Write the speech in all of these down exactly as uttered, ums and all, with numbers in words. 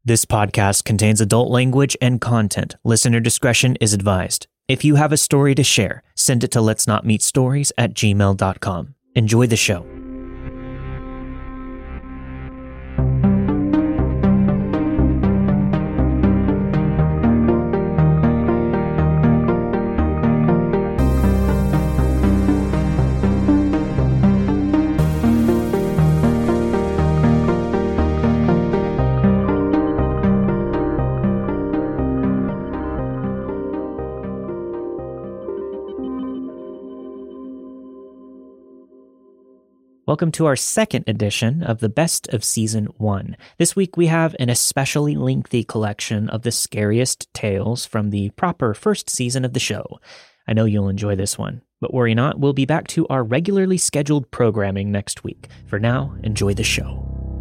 This podcast contains adult language and content. Listener discretion is advised. If you have a story to share, send it to let's not meet stories at gmail dot com. Enjoy the show. Welcome to our second edition of the Best of Season one. This week we have an especially lengthy collection of the scariest tales from the proper first season of the show. I know you'll enjoy this one, but worry not, we'll be back to our regularly scheduled programming next week. For now, enjoy the show.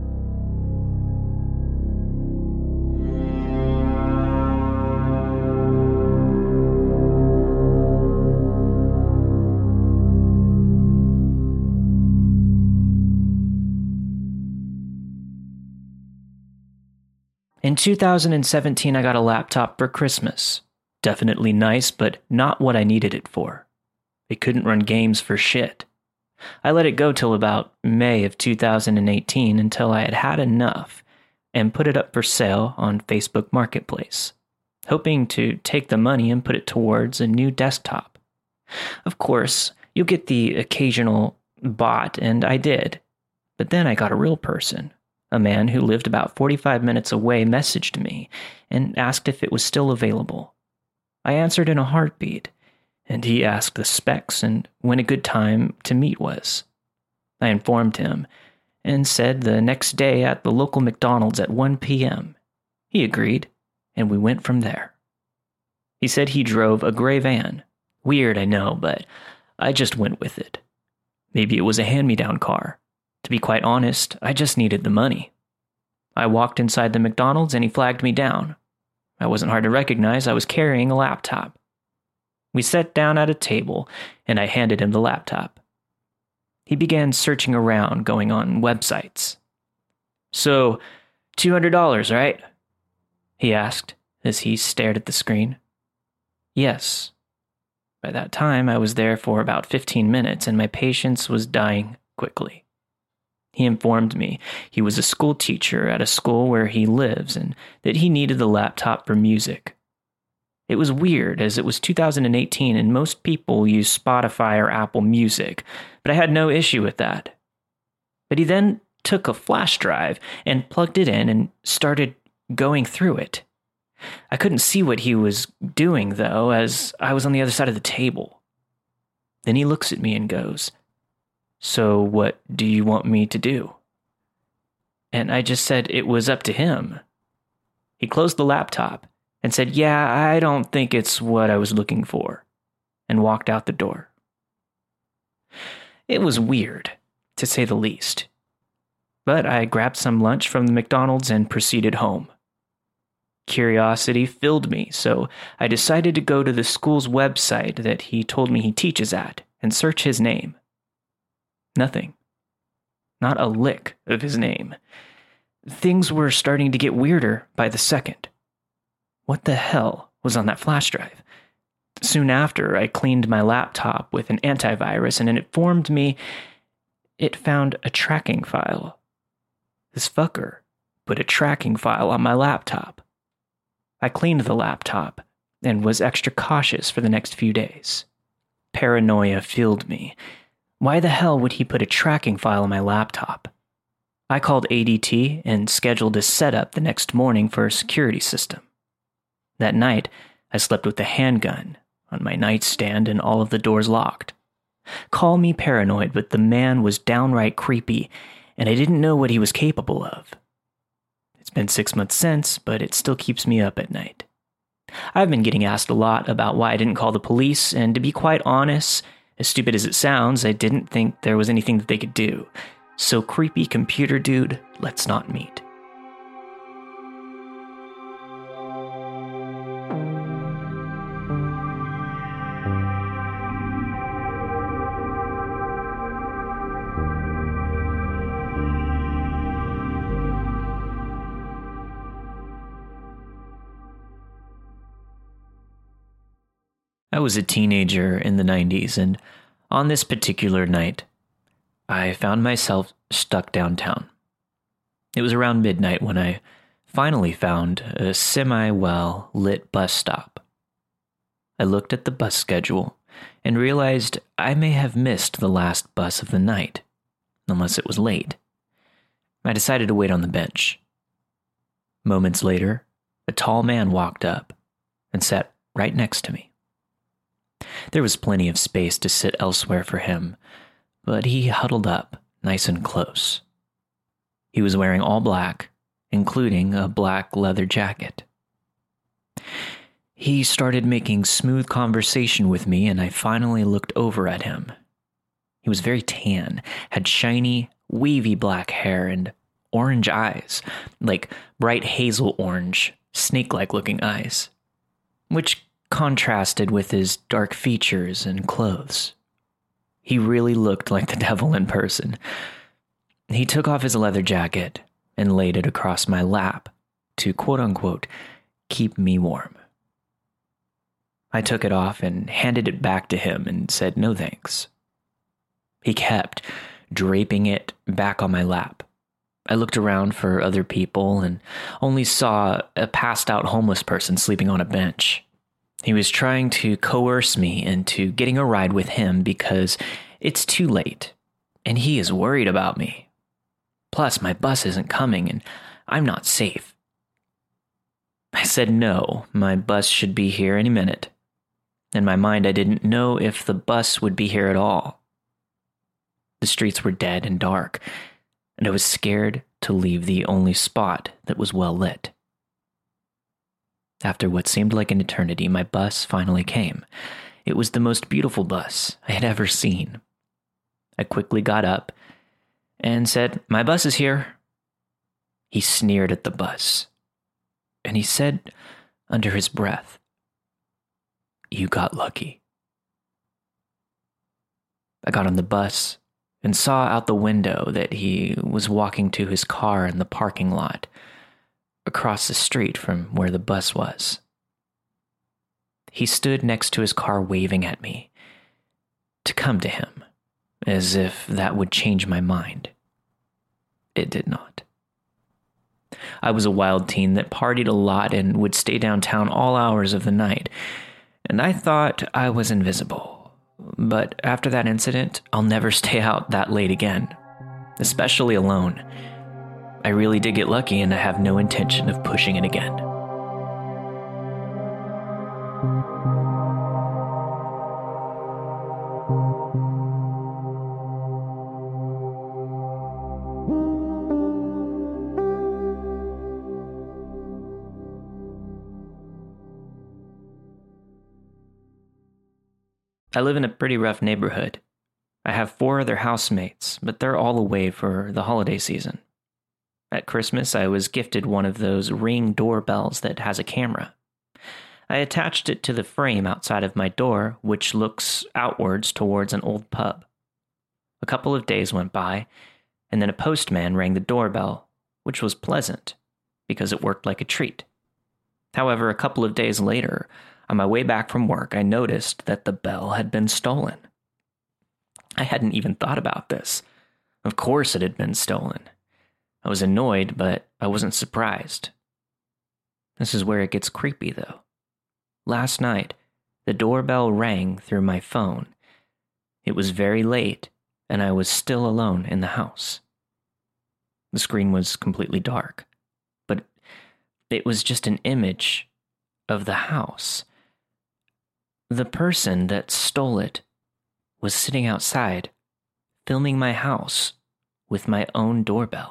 In two thousand seventeen, I got a laptop for Christmas. Definitely nice, but not what I needed it for. It couldn't run games for shit. I let it go till about May of two thousand eighteen until I had had enough and put it up for sale on Facebook Marketplace, hoping to take the money and put it towards a new desktop. Of course, you'll get the occasional bot, and I did. But then I got a real person. A man who lived about forty-five minutes away messaged me and asked if it was still available. I answered in a heartbeat, and he asked the specs and when a good time to meet was. I informed him and said the next day at the local McDonald's at one p.m. He agreed, and we went from there. He said he drove a gray van. Weird, I know, but I just went with it. Maybe it was a hand-me-down car. To be quite honest, I just needed the money. I walked inside the McDonald's and he flagged me down. I wasn't hard to recognize. I was carrying a laptop. We sat down at a table and I handed him the laptop. He began searching around, going on websites. So, two hundred dollars, right? He asked as he stared at the screen. Yes. By that time, I was there for about fifteen minutes and my patience was dying quickly. He informed me he was a school teacher at a school where he lives and that he needed the laptop for music. It was weird as it was two thousand eighteen and most people use Spotify or Apple Music, but I had no issue with that. But he then took a flash drive and plugged it in and started going through it. I couldn't see what he was doing though, as I was on the other side of the table. Then he looks at me and goes, "So what do you want me to do?" And I just said it was up to him. He closed the laptop and said, "Yeah, I don't think it's what I was looking for," and walked out the door. It was weird, to say the least. But I grabbed some lunch from the McDonald's and proceeded home. Curiosity filled me, so I decided to go to the school's website that he told me he teaches at and search his name. Nothing. Not a lick of his name. Things were starting to get weirder by the second. What the hell was on that flash drive? Soon after, I cleaned my laptop with an antivirus and it informed me it found a tracking file. This fucker put a tracking file on my laptop. I cleaned the laptop and was extra cautious for the next few days. Paranoia filled me. Why the hell would he put a tracking file on my laptop? I called A D T and scheduled a setup the next morning for a security system. That night, I slept with a handgun on my nightstand and all of the doors locked. Call me paranoid, but the man was downright creepy, and I didn't know what he was capable of. It's been six months since, but it still keeps me up at night. I've been getting asked a lot about why I didn't call the police, and to be quite honest, as stupid as it sounds, I didn't think there was anything that they could do. So creepy computer dude, let's not meet. I was a teenager in the nineties, and on this particular night, I found myself stuck downtown. It was around midnight when I finally found a semi-well lit bus stop. I looked at the bus schedule and realized I may have missed the last bus of the night, unless it was late. I decided to wait on the bench. Moments later, a tall man walked up and sat right next to me. There was plenty of space to sit elsewhere for him, but he huddled up nice and close. He was wearing all black, including a black leather jacket. He started making smooth conversation with me, and I finally looked over at him. He was very tan, had shiny, wavy black hair, and orange eyes, like bright hazel orange, snake-like looking eyes, which contrasted with his dark features and clothes. He really looked like the devil in person. He took off his leather jacket and laid it across my lap to quote-unquote keep me warm. I took it off and handed it back to him and said no thanks. He kept draping it back on my lap. I looked around for other people and only saw a passed-out homeless person sleeping on a bench. He was trying to coerce me into getting a ride with him because it's too late, and he is worried about me. Plus, my bus isn't coming, and I'm not safe. I said no, my bus should be here any minute. In my mind, I didn't know if the bus would be here at all. The streets were dead and dark, and I was scared to leave the only spot that was well lit. After what seemed like an eternity, my bus finally came. It was the most beautiful bus I had ever seen. I quickly got up and said, "My bus is here." He sneered at the bus, and he said under his breath, "You got lucky." I got on the bus and saw out the window that he was walking to his car in the parking lot, across the street from where the bus was. He stood next to his car waving at me to come to him, as if that would change my mind. It did not. I was a wild teen that partied a lot and would stay downtown all hours of the night, and I thought I was invisible. But after that incident, I'll never stay out that late again, especially alone. I really did get lucky, and I have no intention of pushing it again. I live in a pretty rough neighborhood. I have four other housemates, but they're all away for the holiday season. At Christmas, I was gifted one of those Ring doorbells that has a camera. I attached it to the frame outside of my door, which looks outwards towards an old pub. A couple of days went by, and then a postman rang the doorbell, which was pleasant, because it worked like a treat. However, a couple of days later, on my way back from work, I noticed that the bell had been stolen. I hadn't even thought about this. Of course it had been stolen. I was annoyed, but I wasn't surprised. This is where it gets creepy, though. Last night, the doorbell rang through my phone. It was very late, and I was still alone in the house. The screen was completely dark, but it was just an image of the house. The person that stole it was sitting outside, filming my house with my own doorbell.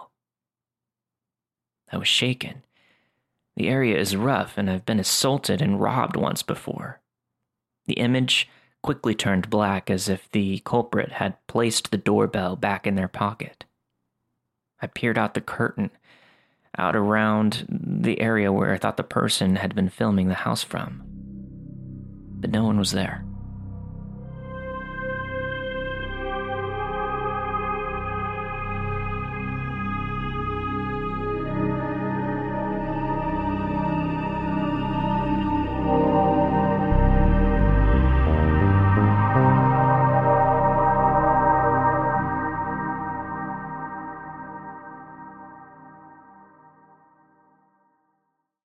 I was shaken. The area is rough, and I've been assaulted and robbed once before. The image quickly turned black, as if the culprit had placed the doorbell back in their pocket. I peered out the curtain, out around the area where I thought the person had been filming the house from. But no one was there.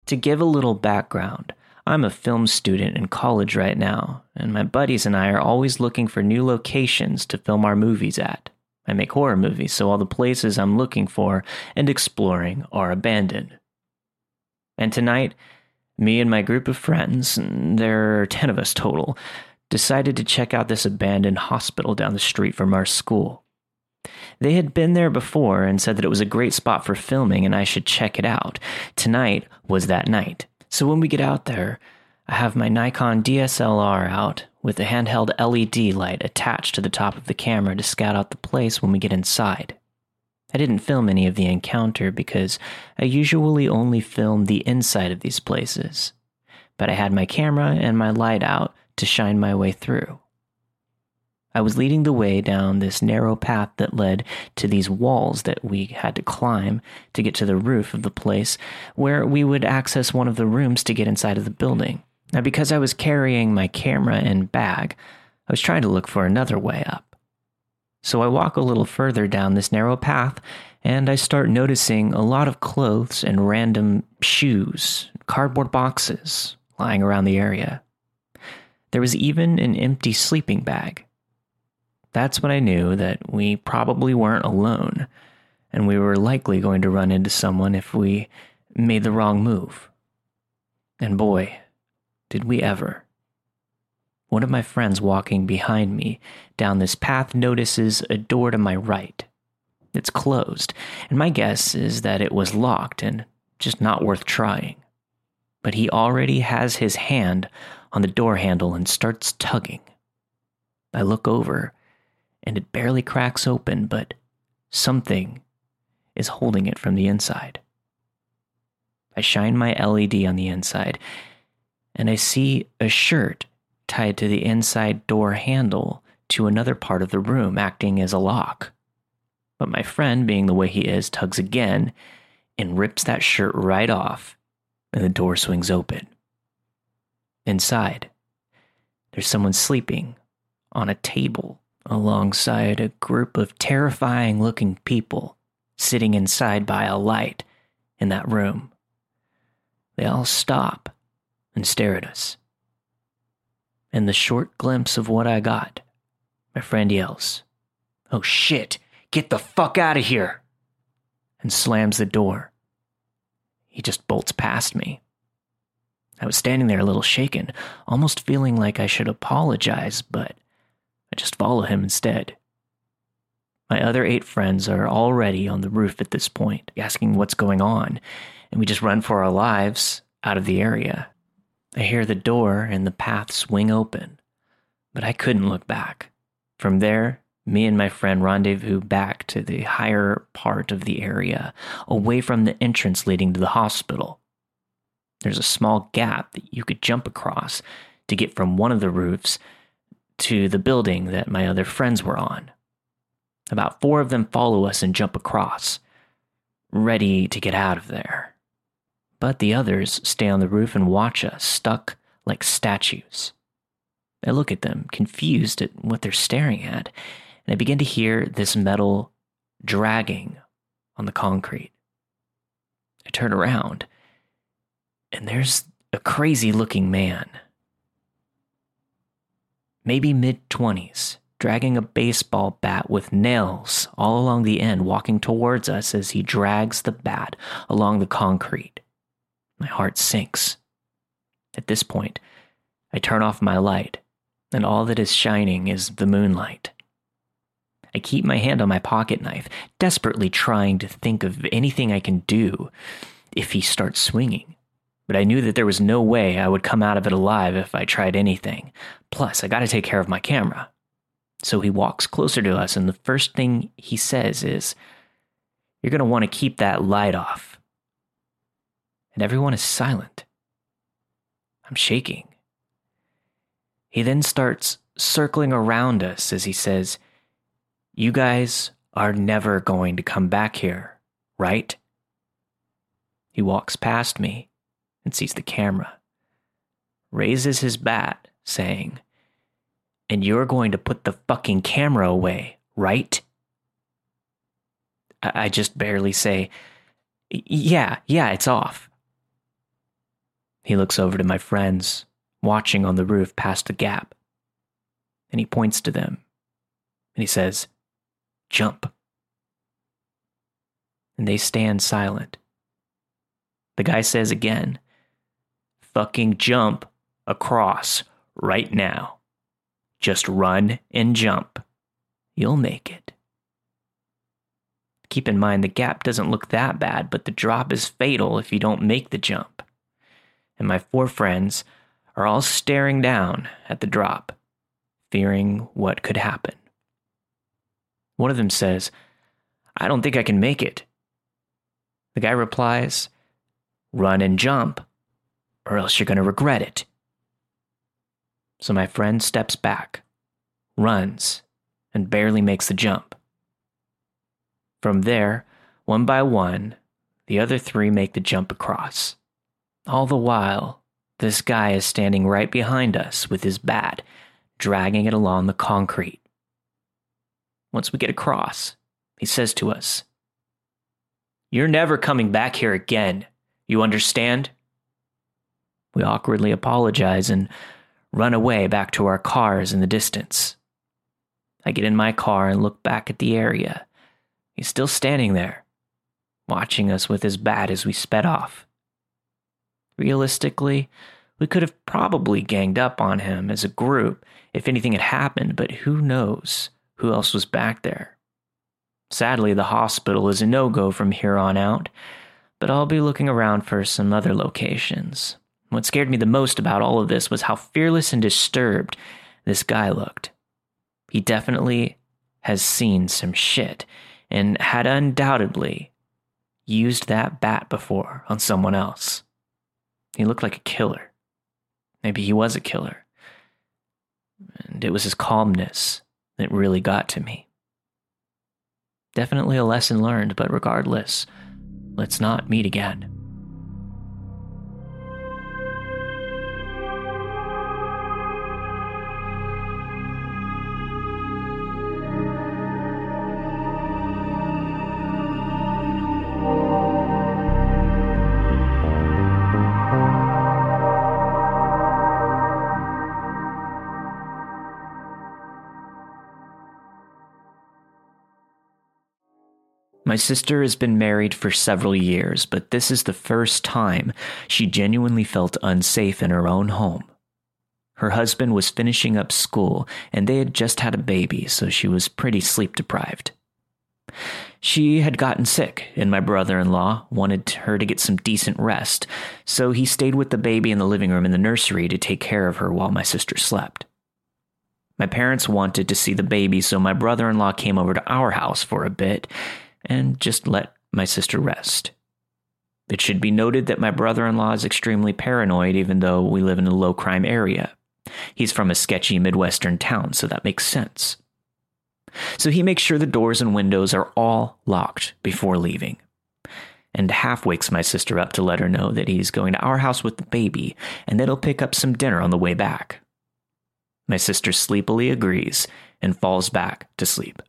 To give a little background, I'm a film student in college right now, and my buddies and I are always looking for new locations to film our movies at. I make horror movies, so all the places I'm looking for and exploring are abandoned. And tonight, me and my group of friends, there are ten of us total, decided to check out this abandoned hospital down the street from our school. They had been there before and said that it was a great spot for filming and I should check it out. Tonight was that night. So when we get out there, I have my Nikon D S L R out with a handheld L E D light attached to the top of the camera to scout out the place when we get inside. I didn't film any of the encounter because I usually only film the inside of these places, but I had my camera and my light out to shine my way through. I was leading the way down this narrow path that led to these walls that we had to climb to get to the roof of the place where we would access one of the rooms to get inside of the building. Now, because I was carrying my camera and bag, I was trying to look for another way up. So I walk a little further down this narrow path and I start noticing a lot of clothes and random shoes, cardboard boxes lying around the area. There was even an empty sleeping bag. That's when I knew that we probably weren't alone, and we were likely going to run into someone if we made the wrong move. And boy, did we ever. One of my friends walking behind me down this path notices a door to my right. It's closed, and my guess is that it was locked and just not worth trying. But he already has his hand on the door handle and starts tugging. I look over, and it barely cracks open, but something is holding it from the inside. I shine my L E D on the inside, and I see a shirt tied to the inside door handle to another part of the room, acting as a lock. But my friend, being the way he is, tugs again and rips that shirt right off, and the door swings open. Inside, there's someone sleeping on a table alongside a group of terrifying-looking people sitting inside by a light in that room. They all stop and stare at us. In the short glimpse of what I got, my friend yells, "Oh shit, get the fuck out of here!" and slams the door. He just bolts past me. I was standing there a little shaken, almost feeling like I should apologize, but I just follow him instead. My other eight friends are already on the roof at this point, asking what's going on, and we just run for our lives out of the area. I hear the door and the path swing open, but I couldn't look back. From there, me and my friend rendezvous back to the higher part of the area, away from the entrance leading to the hospital. There's a small gap that you could jump across to get from one of the roofs to the building that my other friends were on. About four of them follow us and jump across, ready to get out of there. But the others stay on the roof and watch us, stuck like statues. I look at them, confused at what they're staring at, and I begin to hear this metal dragging on the concrete. I turn around, and there's a crazy-looking man. Maybe mid-twenties, dragging a baseball bat with nails all along the end, walking towards us as he drags the bat along the concrete. My heart sinks. At this point, I turn off my light, and all that is shining is the moonlight. I keep my hand on my pocket knife, desperately trying to think of anything I can do if he starts swinging. But I knew that there was no way I would come out of it alive if I tried anything. Plus, I gotta take care of my camera. So he walks closer to us, and the first thing he says is, "You're gonna want to keep that light off." And everyone is silent. I'm shaking. He then starts circling around us as he says, "You guys are never going to come back here, right?" He walks past me and sees the camera, raises his bat, saying, "And you're going to put the fucking camera away, right?" I just barely say, "Yeah, yeah, it's off." He looks over to my friends, watching on the roof past the gap. And he points to them. And he says, "Jump." And they stand silent. The guy says again, "Fucking jump across right now. Just run and jump. You'll make it." Keep in mind, the gap doesn't look that bad, but the drop is fatal if you don't make the jump. And my four friends are all staring down at the drop, fearing what could happen. One of them says, "I don't think I can make it." The guy replies, "Run and jump, or else you're going to regret it." So my friend steps back, runs, and barely makes the jump. From there, one by one, the other three make the jump across. All the while, this guy is standing right behind us with his bat, dragging it along the concrete. Once we get across, he says to us, "You're never coming back here again. You understand?" We awkwardly apologize and run away back to our cars in the distance. I get in my car and look back at the area. He's still standing there, watching us with his bat as we sped off. Realistically, we could have probably ganged up on him as a group if anything had happened, but who knows who else was back there. Sadly, the hospital is a no-go from here on out, but I'll be looking around for some other locations. What scared me the most about all of this was how fearless and disturbed this guy looked. He definitely has seen some shit and had undoubtedly used that bat before on someone else. He looked like a killer. Maybe he was a killer. And it was his calmness that really got to me. Definitely a lesson learned, but regardless, let's not meet again. My sister has been married for several years, but this is the first time she genuinely felt unsafe in her own home. Her husband was finishing up school, and they had just had a baby, so she was pretty sleep-deprived. She had gotten sick, and my brother-in-law wanted her to get some decent rest, so he stayed with the baby in the living room in the nursery to take care of her while my sister slept. My parents wanted to see the baby, so my brother-in-law came over to our house for a bit and just let my sister rest. It should be noted that my brother-in-law is extremely paranoid, even though we live in a low-crime area. He's from a sketchy Midwestern town, so that makes sense. So he makes sure the doors and windows are all locked before leaving, and half wakes my sister up to let her know that he's going to our house with the baby and that he'll pick up some dinner on the way back. My sister sleepily agrees and falls back to sleep.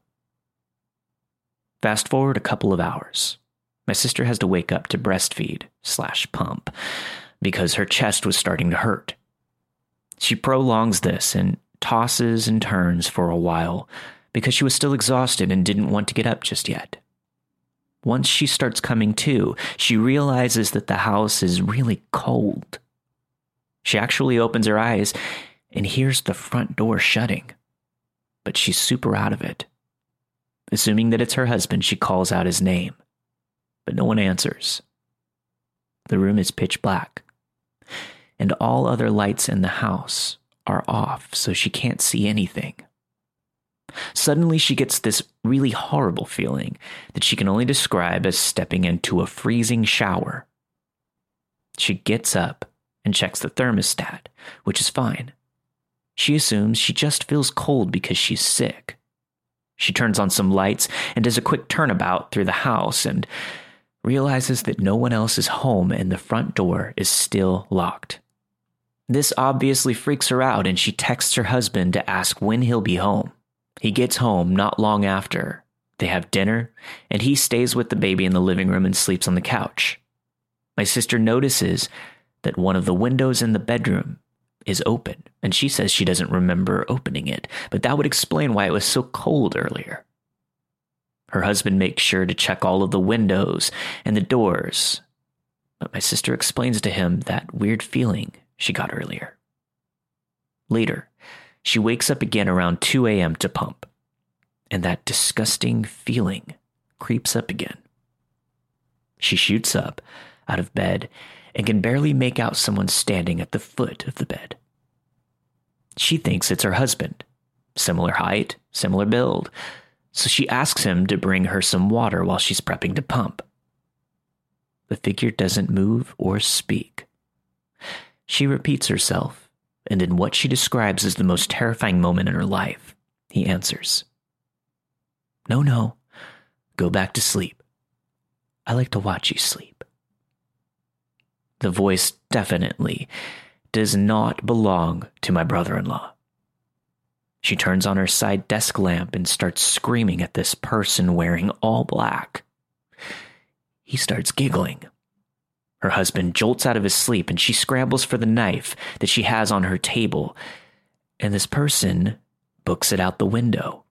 Fast forward a couple of hours. My sister has to wake up to breastfeed slash pump because her chest was starting to hurt. She prolongs this and tosses and turns for a while because she was still exhausted and didn't want to get up just yet. Once she starts coming to, she realizes that the house is really cold. She actually opens her eyes and hears the front door shutting, but she's super out of it. Assuming that it's her husband, she calls out his name, but no one answers. The room is pitch black, and all other lights in the house are off, so she can't see anything. Suddenly, she gets this really horrible feeling that she can only describe as stepping into a freezing shower. She gets up and checks the thermostat, which is fine. She assumes she just feels cold because she's sick. She turns on some lights and does a quick turnabout through the house and realizes that no one else is home and the front door is still locked. This obviously freaks her out, and she texts her husband to ask when he'll be home. He gets home not long after. They have dinner, and he stays with the baby in the living room and sleeps on the couch. My sister notices that one of the windows in the bedroom is open, and she says she doesn't remember opening it, but that would explain why it was so cold earlier. Her husband makes sure to check all of the windows and the doors, but my sister explains to him that weird feeling she got earlier. Later, she wakes up again around two a.m. to pump, and that disgusting feeling creeps up again. She shoots up out of bed and can barely make out someone standing at the foot of the bed. She thinks it's her husband, similar height, similar build, so she asks him to bring her some water while she's prepping to pump. The figure doesn't move or speak. She repeats herself, and in what she describes as the most terrifying moment in her life, he answers, "No, no, go back to sleep. I like to watch you sleep." The voice definitely does not belong to my brother-in-law. She turns on her side desk lamp and starts screaming at this person wearing all black. He starts giggling. Her husband jolts out of his sleep and she scrambles for the knife that she has on her table, and this person books it out the window.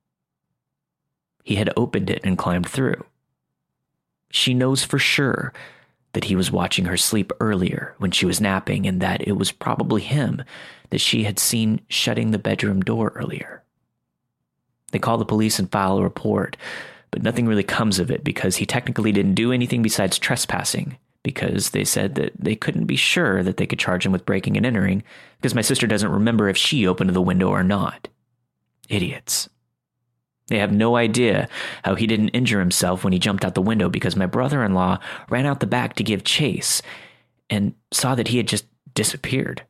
He had opened it and climbed through. She knows for sure that he was watching her sleep earlier when she was napping, and that it was probably him that she had seen shutting the bedroom door earlier. They call the police and file a report, but nothing really comes of it because he technically didn't do anything besides trespassing, because they said that they couldn't be sure that they could charge him with breaking and entering because my sister doesn't remember if she opened the window or not. Idiots. They have no idea how he didn't injure himself when he jumped out the window because my brother-in-law ran out the back to give chase and saw that he had just disappeared.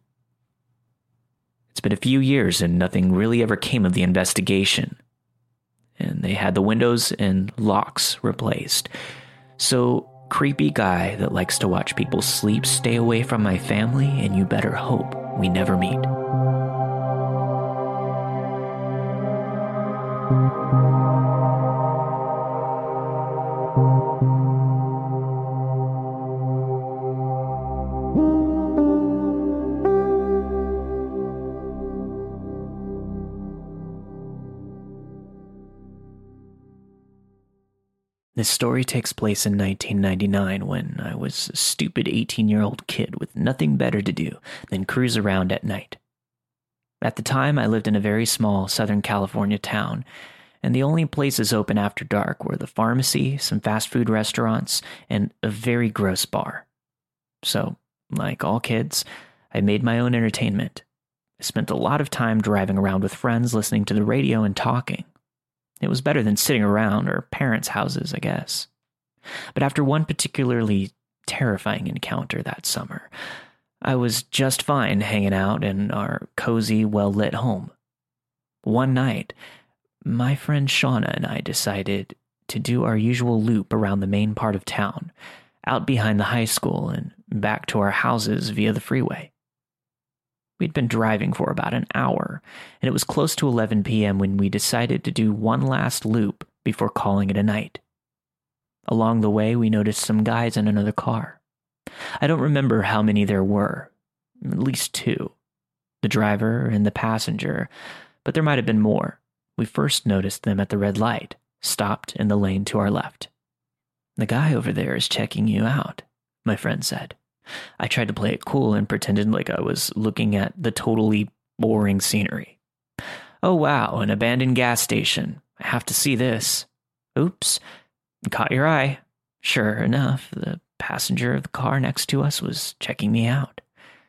It's been a few years and nothing really ever came of the investigation. And they had the windows and locks replaced. So, creepy guy that likes to watch people sleep, stay away from my family, and you better hope we never meet. This story takes place in nineteen ninety-nine when I was a stupid eighteen-year-old kid with nothing better to do than cruise around at night. At the time, I lived in a very small Southern California town, and the only places open after dark were the pharmacy, some fast food restaurants, and a very gross bar. So, like all kids, I made my own entertainment. I spent a lot of time driving around with friends, listening to the radio and talking. It was better than sitting around our parents' houses, I guess. But after one particularly terrifying encounter that summer, I was just fine hanging out in our cozy, well-lit home. One night, my friend Shauna and I decided to do our usual loop around the main part of town, out behind the high school and back to our houses via the freeway. We'd been driving for about an hour, and it was close to eleven p.m. when we decided to do one last loop before calling it a night. Along the way, we noticed some guys in another car. I don't remember how many there were, at least two, the driver and the passenger, but there might have been more. We first noticed them at the red light, stopped in the lane to our left. "The guy over there is checking you out," my friend said. I tried to play it cool and pretended like I was looking at the totally boring scenery. "Oh wow, an abandoned gas station. I have to see this." "Oops, caught your eye." Sure enough, the passenger of the car next to us was checking me out.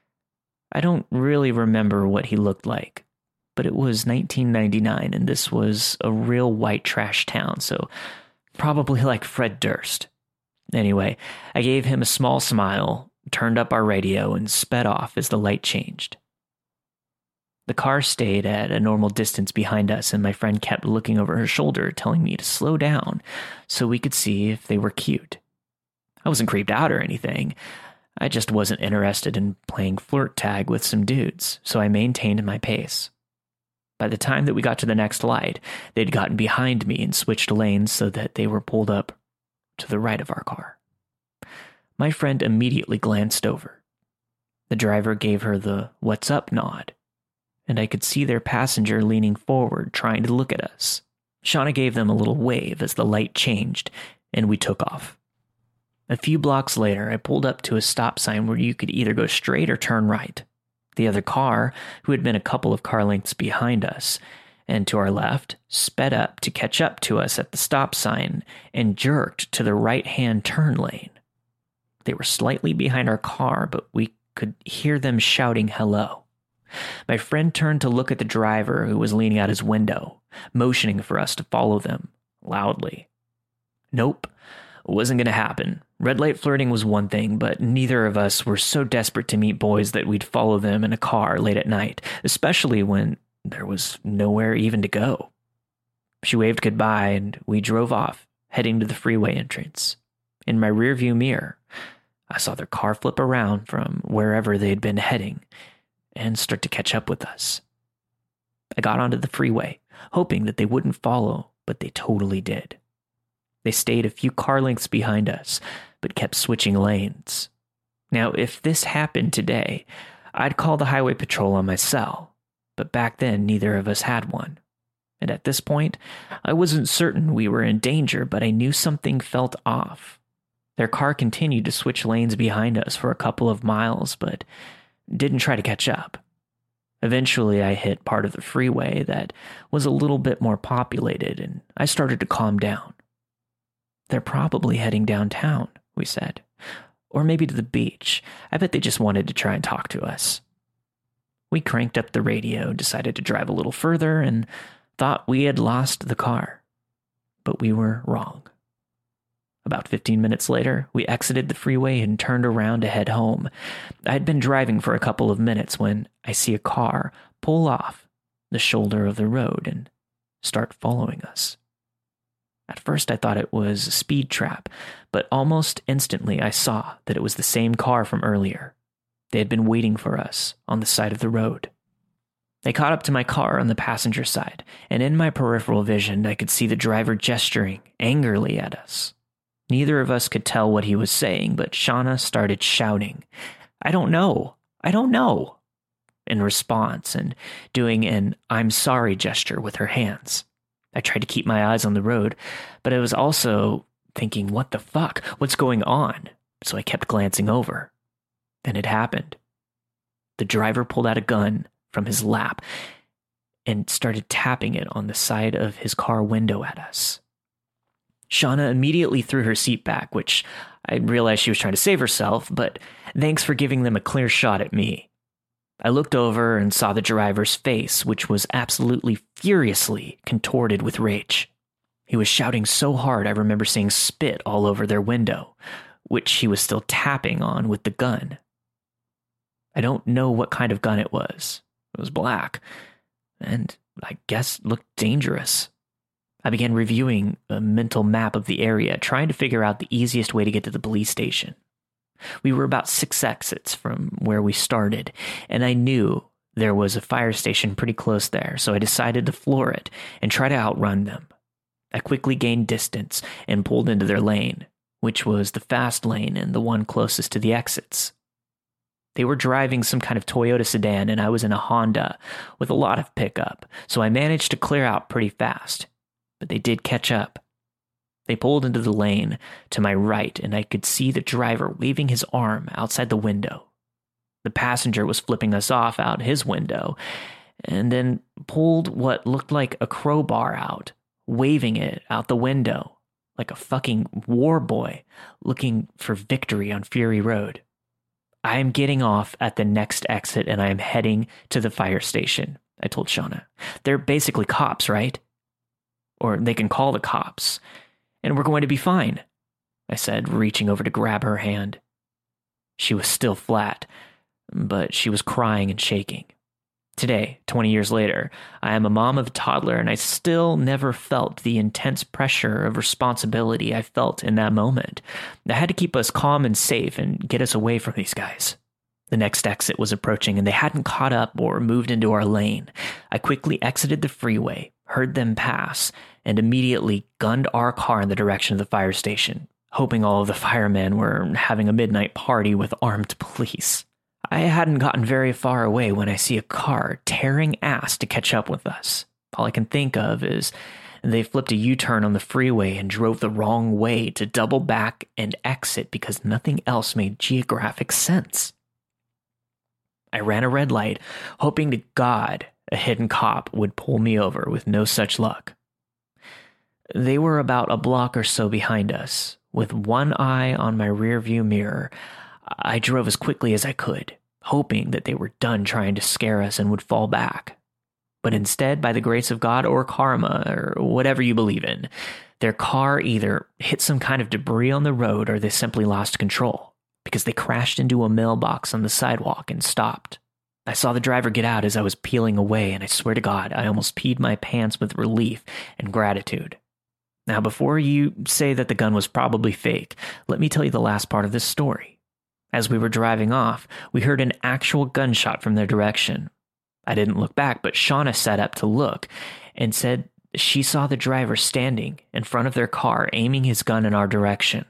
I don't really remember what he looked like, but it was nineteen ninety-nine and this was a real white trash town, so probably like Fred Durst. Anyway, I gave him a small smile, turned up our radio, and sped off as the light changed. The car stayed at a normal distance behind us, and my friend kept looking over her shoulder, telling me to slow down so we could see if they were cute. I wasn't creeped out or anything. I just wasn't interested in playing flirt tag with some dudes, so I maintained my pace. By the time that we got to the next light, they'd gotten behind me and switched lanes so that they were pulled up to the right of our car. My friend immediately glanced over. The driver gave her the "what's up" nod, and I could see their passenger leaning forward trying to look at us. Shauna gave them a little wave as the light changed, and we took off. A few blocks later, I pulled up to a stop sign where you could either go straight or turn right. The other car, who had been a couple of car lengths behind us and to our left, sped up to catch up to us at the stop sign and jerked to the right-hand turn lane. They were slightly behind our car, but we could hear them shouting hello. My friend turned to look at the driver, who was leaning out his window, motioning for us to follow them loudly. Nope, wasn't going to happen. Red light flirting was one thing, but neither of us were so desperate to meet boys that we'd follow them in a car late at night, especially when there was nowhere even to go. She waved goodbye, and we drove off, heading to the freeway entrance. In my rearview mirror, I saw their car flip around from wherever they had been heading and start to catch up with us. I got onto the freeway, hoping that they wouldn't follow, but they totally did. They stayed a few car lengths behind us, but kept switching lanes. Now, if this happened today, I'd call the highway patrol on my cell, but back then neither of us had one. And at this point, I wasn't certain we were in danger, but I knew something felt off. Their car continued to switch lanes behind us for a couple of miles, but didn't try to catch up. Eventually, I hit part of the freeway that was a little bit more populated, and I started to calm down. They're probably heading downtown, we said. Or maybe to the beach. I bet they just wanted to try and talk to us. We cranked up the radio, decided to drive a little further, and thought we had lost the car. But we were wrong. About fifteen minutes later, we exited the freeway and turned around to head home. I had been driving for a couple of minutes when I see a car pull off the shoulder of the road and start following us. At first, I thought it was a speed trap, but almost instantly I saw that it was the same car from earlier. They had been waiting for us on the side of the road. They caught up to my car on the passenger side, and in my peripheral vision, I could see the driver gesturing angrily at us. Neither of us could tell what he was saying, but Shauna started shouting, "I don't know, I don't know," in response, and doing an "I'm sorry" gesture with her hands. I tried to keep my eyes on the road, but I was also thinking, what the fuck? What's going on? So I kept glancing over. Then it happened. The driver pulled out a gun from his lap and started tapping it on the side of his car window at us. Shauna immediately threw her seat back, which I realized she was trying to save herself, but thanks for giving them a clear shot at me. I looked over and saw the driver's face, which was absolutely furiously contorted with rage. He was shouting so hard I remember seeing spit all over their window, which he was still tapping on with the gun. I don't know what kind of gun it was. It was black, and I guess looked dangerous. I began reviewing a mental map of the area, trying to figure out the easiest way to get to the police station. We were about six exits from where we started, and I knew there was a fire station pretty close there, so I decided to floor it and try to outrun them. I quickly gained distance and pulled into their lane, which was the fast lane and the one closest to the exits. They were driving some kind of Toyota sedan, and I was in a Honda with a lot of pickup, so I managed to clear out pretty fast, but they did catch up. They pulled into the lane to my right, and I could see the driver waving his arm outside the window. The passenger was flipping us off out his window, and then pulled what looked like a crowbar out, waving it out the window, like a fucking war boy looking for victory on Fury Road. I am getting off at the next exit, and I am heading to the fire station, I told Shauna. They're basically cops, right? Or they can call the cops. And we're going to be fine, I said, reaching over to grab her hand. She was still flat, but she was crying and shaking. Today, twenty years later, I am a mom of a toddler, and I still never felt the intense pressure of responsibility I felt in that moment. I had to keep us calm and safe and get us away from these guys. The next exit was approaching, and they hadn't caught up or moved into our lane. I quickly exited the freeway, heard them pass, and immediately gunned our car in the direction of the fire station, hoping all of the firemen were having a midnight party with armed police. I hadn't gotten very far away when I see a car tearing ass to catch up with us. All I can think of is they flipped a U-turn on the freeway and drove the wrong way to double back and exit because nothing else made geographic sense. I ran a red light, hoping to God a hidden cop would pull me over with no such luck. They were about a block or so behind us. With one eye on my rearview mirror, I drove as quickly as I could, hoping that they were done trying to scare us and would fall back. But instead, by the grace of God or karma, or whatever you believe in, their car either hit some kind of debris on the road or they simply lost control, because they crashed into a mailbox on the sidewalk and stopped. I saw the driver get out as I was peeling away, and I swear to God, I almost peed my pants with relief and gratitude. Now, before you say that the gun was probably fake, let me tell you the last part of this story. As we were driving off, we heard an actual gunshot from their direction. I didn't look back, but Shauna sat up to look and said she saw the driver standing in front of their car, aiming his gun in our direction.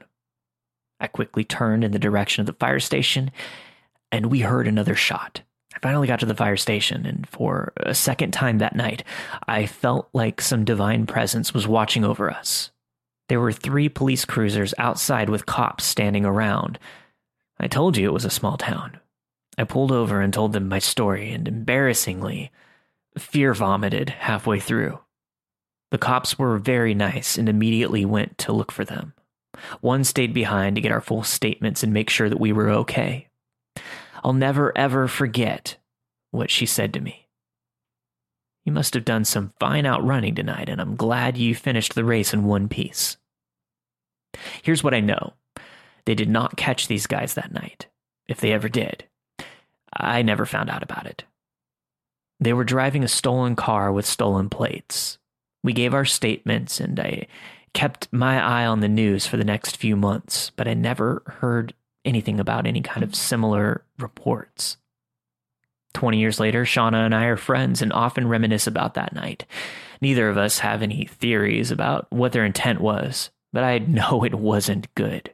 I quickly turned in the direction of the fire station, and we heard another shot. I finally got to the fire station, and for a second time that night, I felt like some divine presence was watching over us. There were three police cruisers outside with cops standing around. I told you it was a small town. I pulled over and told them my story, and embarrassingly, fear vomited halfway through. The cops were very nice and immediately went to look for them. One stayed behind to get our full statements and make sure that we were okay. I'll never ever forget what she said to me. You must have done some fine outrunning tonight, and I'm glad you finished the race in one piece. Here's what I know. They did not catch these guys that night. If they ever did, I never found out about it. They were driving a stolen car with stolen plates. We gave our statements, and I kept my eye on the news for the next few months, but I never heard anything about any kind of similar reports. Twenty years later, Shauna and I are friends and often reminisce about that night. Neither of us have any theories about what their intent was, but I know it wasn't good.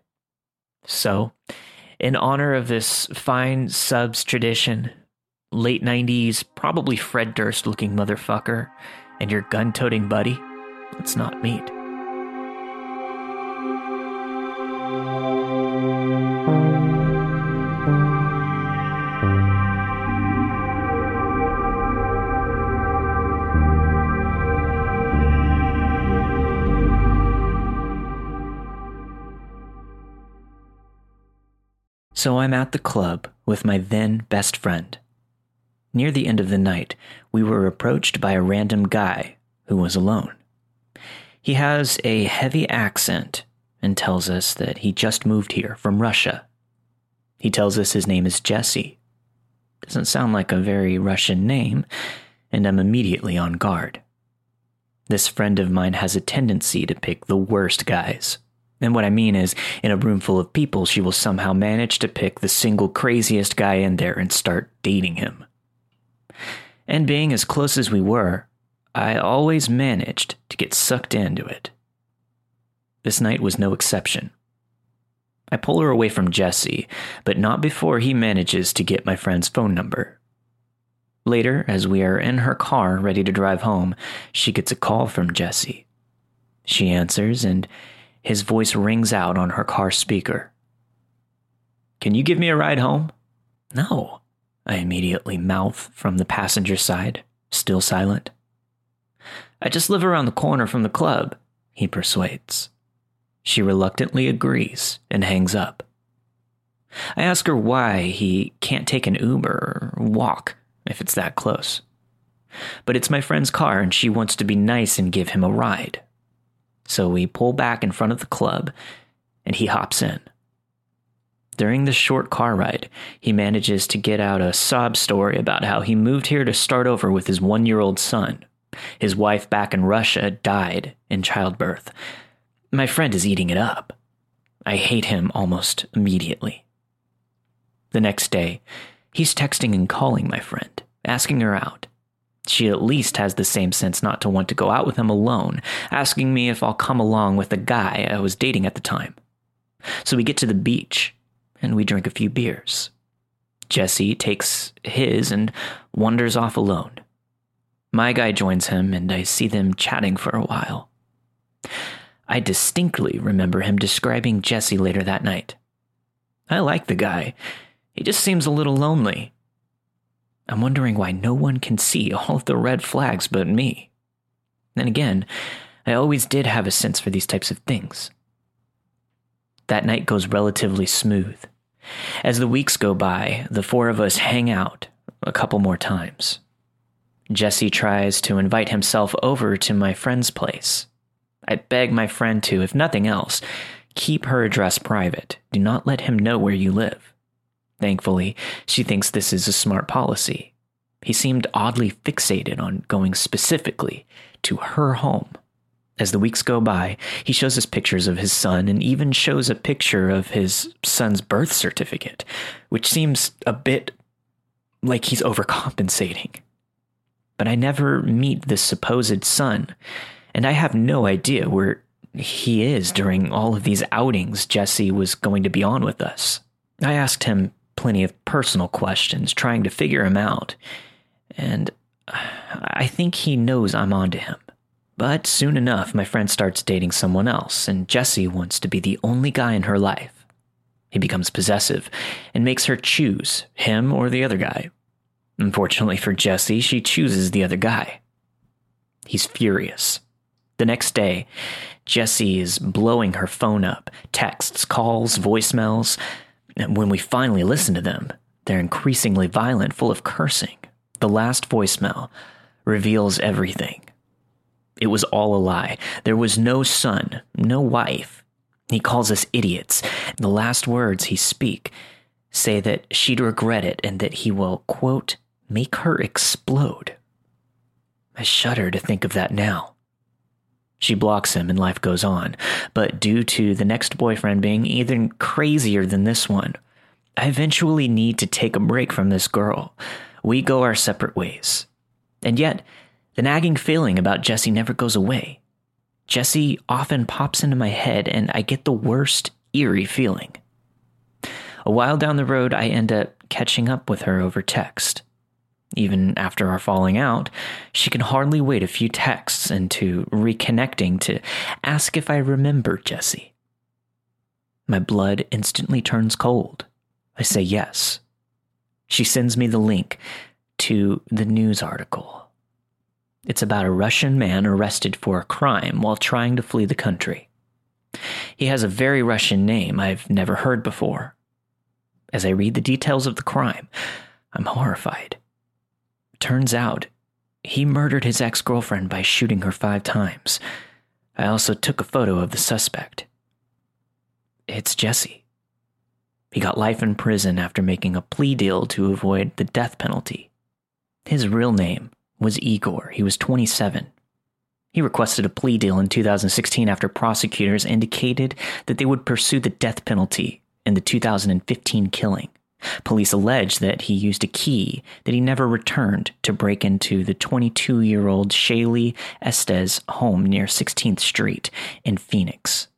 So, in honor of this fine subs tradition, late nineties, probably Fred Durst-looking motherfucker, and your gun-toting buddy, let's not meet. So I'm at the club with my then best friend. Near the end of the night, we were approached by a random guy who was alone. He has a heavy accent and tells us that he just moved here from Russia. He tells us his name is Jesse. Doesn't sound like a very Russian name, and I'm immediately on guard. This friend of mine has a tendency to pick the worst guys. And what I mean is, in a room full of people, she will somehow manage to pick the single craziest guy in there and start dating him. And being as close as we were, I always managed to get sucked into it. This night was no exception. I pull her away from Jesse, but not before he manages to get my friend's phone number. Later, as we are in her car ready to drive home, she gets a call from Jesse. She answers, and his voice rings out on her car speaker. "Can you give me a ride home?" "No," I immediately mouth from the passenger side, still silent. "I just live around the corner from the club," he persuades. She reluctantly agrees and hangs up. I ask her why he can't take an Uber or walk if it's that close. But it's my friend's car and she wants to be nice and give him a ride. So we pull back in front of the club, and he hops in. During this short car ride, he manages to get out a sob story about how he moved here to start over with his one-year-old son. His wife back in Russia died in childbirth. My friend is eating it up. I hate him almost immediately. The next day, he's texting and calling my friend, asking her out. She at least has the same sense not to want to go out with him alone, asking me if I'll come along with the guy I was dating at the time. So we get to the beach, and we drink a few beers. Jesse takes his and wanders off alone. My guy joins him, and I see them chatting for a while. I distinctly remember him describing Jesse later that night. I like the guy. He just seems a little lonely. I'm wondering why no one can see all of the red flags but me. Then again, I always did have a sense for these types of things. That night goes relatively smooth. As the weeks go by, the four of us hang out a couple more times. Jesse tries to invite himself over to my friend's place. I beg my friend to, if nothing else, keep her address private. Do not let him know where you live. Thankfully, she thinks this is a smart policy. He seemed oddly fixated on going specifically to her home. As the weeks go by, he shows us pictures of his son and even shows a picture of his son's birth certificate, which seems a bit like he's overcompensating. But I never meet this supposed son, and I have no idea where he is during all of these outings Jesse was going to be on with us. I asked him plenty of personal questions, trying to figure him out, and I think he knows I'm onto him. But soon enough, my friend starts dating someone else, and Jesse wants to be the only guy in her life. He becomes possessive and makes her choose him or the other guy. Unfortunately for Jesse, she chooses the other guy. He's furious. The next day, Jesse is blowing her phone up, texts, calls, voicemails, and when we finally listen to them, they're increasingly violent, full of cursing. The last voicemail reveals everything. It was all a lie. There was no son, no wife. He calls us idiots. The last words he speak say that she'd regret it and that he will, quote, make her explode. I shudder to think of that now. She blocks him and life goes on, but due to the next boyfriend being even crazier than this one, I eventually need to take a break from this girl. We go our separate ways. And yet, the nagging feeling about Jesse never goes away. Jesse often pops into my head and I get the worst, eerie feeling. A while down the road, I end up catching up with her over text. Even after our falling out, she can hardly wait a few texts into reconnecting to ask if I remember Jesse. My blood instantly turns cold. I say yes. She sends me the link to the news article. It's about a Russian man arrested for a crime while trying to flee the country. He has a very Russian name I've never heard before. As I read the details of the crime, I'm horrified. Turns out, he murdered his ex-girlfriend by shooting her five times. I also took a photo of the suspect. It's Jesse. He got life in prison after making a plea deal to avoid the death penalty. His real name was Igor. He was twenty-seven. He requested a plea deal in two thousand sixteen after prosecutors indicated that they would pursue the death penalty in the two thousand fifteen killing. Police allege that he used a key that he never returned to break into the twenty-two-year-old Shaylee Estes home near sixteenth Street in Phoenix.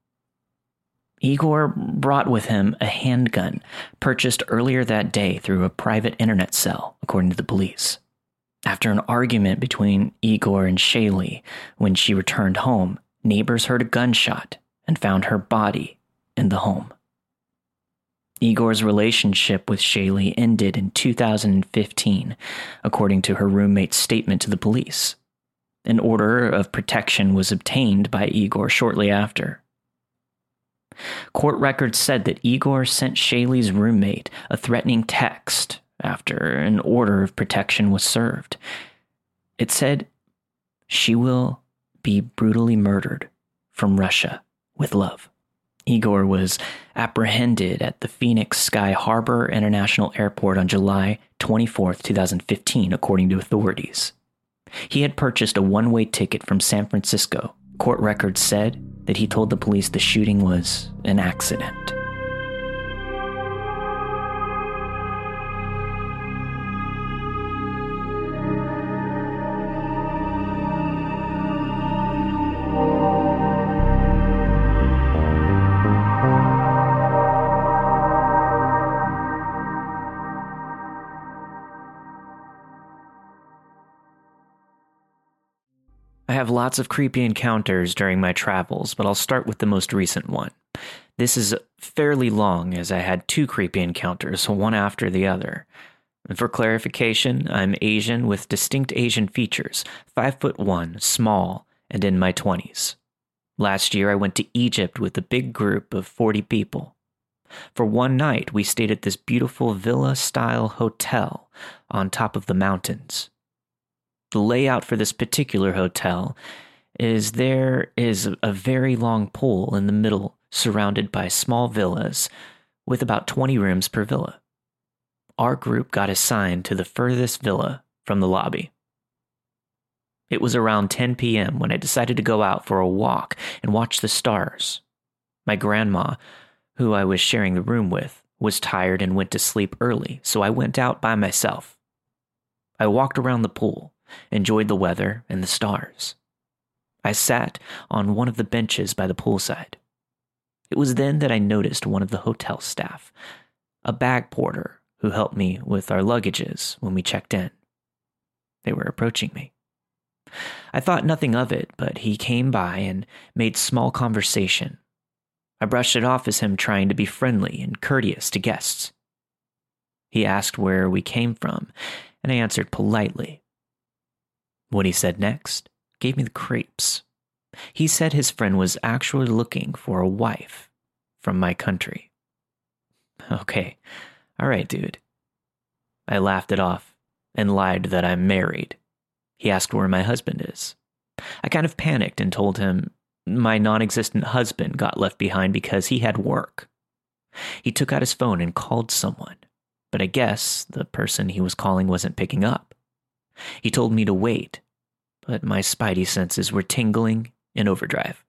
Igor brought with him a handgun purchased earlier that day through a private internet cell, according to the police. After an argument between Igor and Shaylee, when she returned home, neighbors heard a gunshot and found her body in the home. Igor's relationship with Shaylee ended in two thousand fifteen, according to her roommate's statement to the police. An order of protection was obtained by Igor shortly after. Court records said that Igor sent Shaylee's roommate a threatening text after an order of protection was served. It said, "She will be brutally murdered from Russia with love." Igor was apprehended at the Phoenix Sky Harbor International Airport on July twenty-fourth, twenty fifteen, according to authorities. He had purchased a one-way ticket from San Francisco. Court records said that he told the police the shooting was an accident. have lots of creepy encounters during my travels, but I'll start with the most recent one. This is fairly long, as I had two creepy encounters, one after the other. For clarification, I'm Asian with distinct Asian features, five foot one, small, and in my twenties. Last year, I went to Egypt with a big group of forty people. For one night, we stayed at this beautiful villa-style hotel on top of the mountains. The layout for this particular hotel is there is a very long pool in the middle, surrounded by small villas with about twenty rooms per villa. Our group got assigned to the furthest villa from the lobby. It was around ten p.m. when I decided to go out for a walk and watch the stars. My grandma, who I was sharing the room with, was tired and went to sleep early, so I went out by myself. I walked around the pool, enjoyed the weather and the stars. I sat on one of the benches by the poolside. It was then that I noticed one of the hotel staff, a bag porter who helped me with our luggages when we checked in. They were approaching me. I thought nothing of it, but he came by and made small conversation. I brushed it off as him trying to be friendly and courteous to guests. He asked where we came from, and I answered politely. What he said next gave me the creeps. He said his friend was actually looking for a wife from my country. Okay, all right, dude. I laughed it off and lied that I'm married. He asked where my husband is. I kind of panicked and told him my non-existent husband got left behind because he had work. He took out his phone and called someone, but I guess the person he was calling wasn't picking up. He told me to wait, but my spidey senses were tingling in overdrive.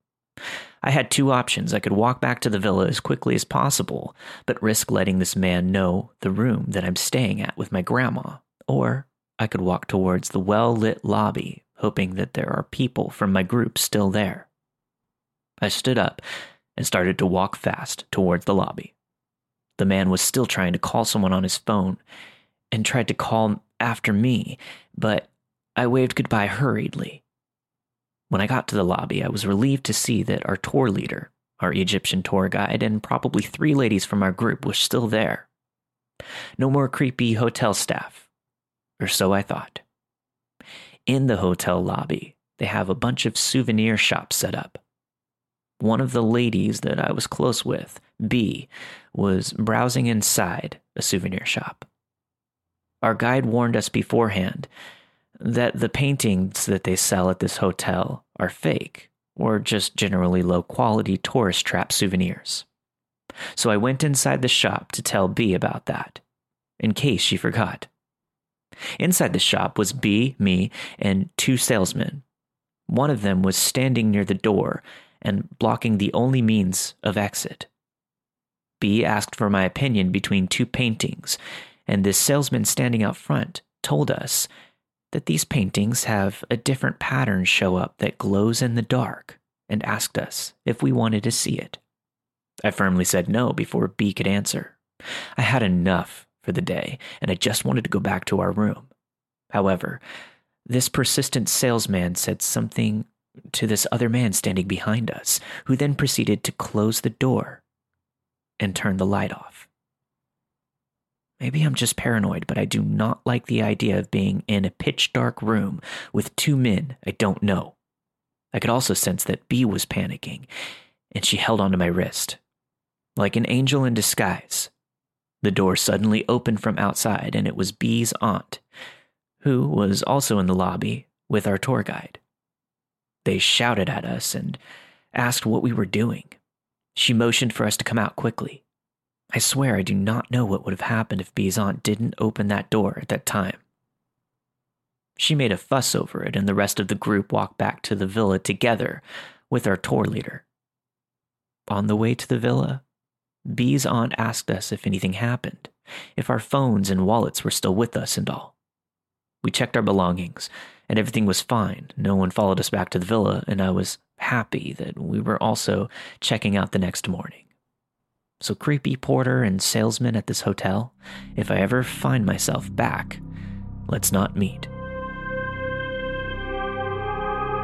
I had two options. I could walk back to the villa as quickly as possible, but risk letting this man know the room that I'm staying at with my grandma, or I could walk towards the well-lit lobby, hoping that there are people from my group still there. I stood up and started to walk fast towards the lobby. The man was still trying to call someone on his phone and tried to call after me, but I waved goodbye hurriedly. When I got to the lobby, I was relieved to see that our tour leader, our Egyptian tour guide, and probably three ladies from our group were still there. No more creepy hotel staff. Or so I thought. In the hotel lobby, they have a bunch of souvenir shops set up. One of the ladies that I was close with, B, was browsing inside a souvenir shop. Our guide warned us beforehand that the paintings that they sell at this hotel are fake or just generally low-quality tourist trap souvenirs. So I went inside the shop to tell B about that, in case she forgot. Inside the shop was B, me, and two salesmen. One of them was standing near the door and blocking the only means of exit. B asked for my opinion between two paintings, and this salesman standing out front told us that these paintings have a different pattern show up that glows in the dark, and asked us if we wanted to see it. I firmly said no before B could answer. I had enough for the day, and I just wanted to go back to our room. However, this persistent salesman said something to this other man standing behind us, who then proceeded to close the door and turn the light off. Maybe I'm just paranoid, but I do not like the idea of being in a pitch-dark room with two men I don't know. I could also sense that B was panicking, and she held onto my wrist. Like an angel in disguise, the door suddenly opened from outside, and it was B's aunt, who was also in the lobby with our tour guide. They shouted at us and asked what we were doing. She motioned for us to come out quickly. I swear I do not know what would have happened if B's aunt didn't open that door at that time. She made a fuss over it, and the rest of the group walked back to the villa together with our tour leader. On the way to the villa, B's aunt asked us if anything happened, if our phones and wallets were still with us and all. We checked our belongings, and everything was fine. No one followed us back to the villa, and I was happy that we were also checking out the next morning. So creepy porter and salesman at this hotel, if I ever find myself back, let's not meet.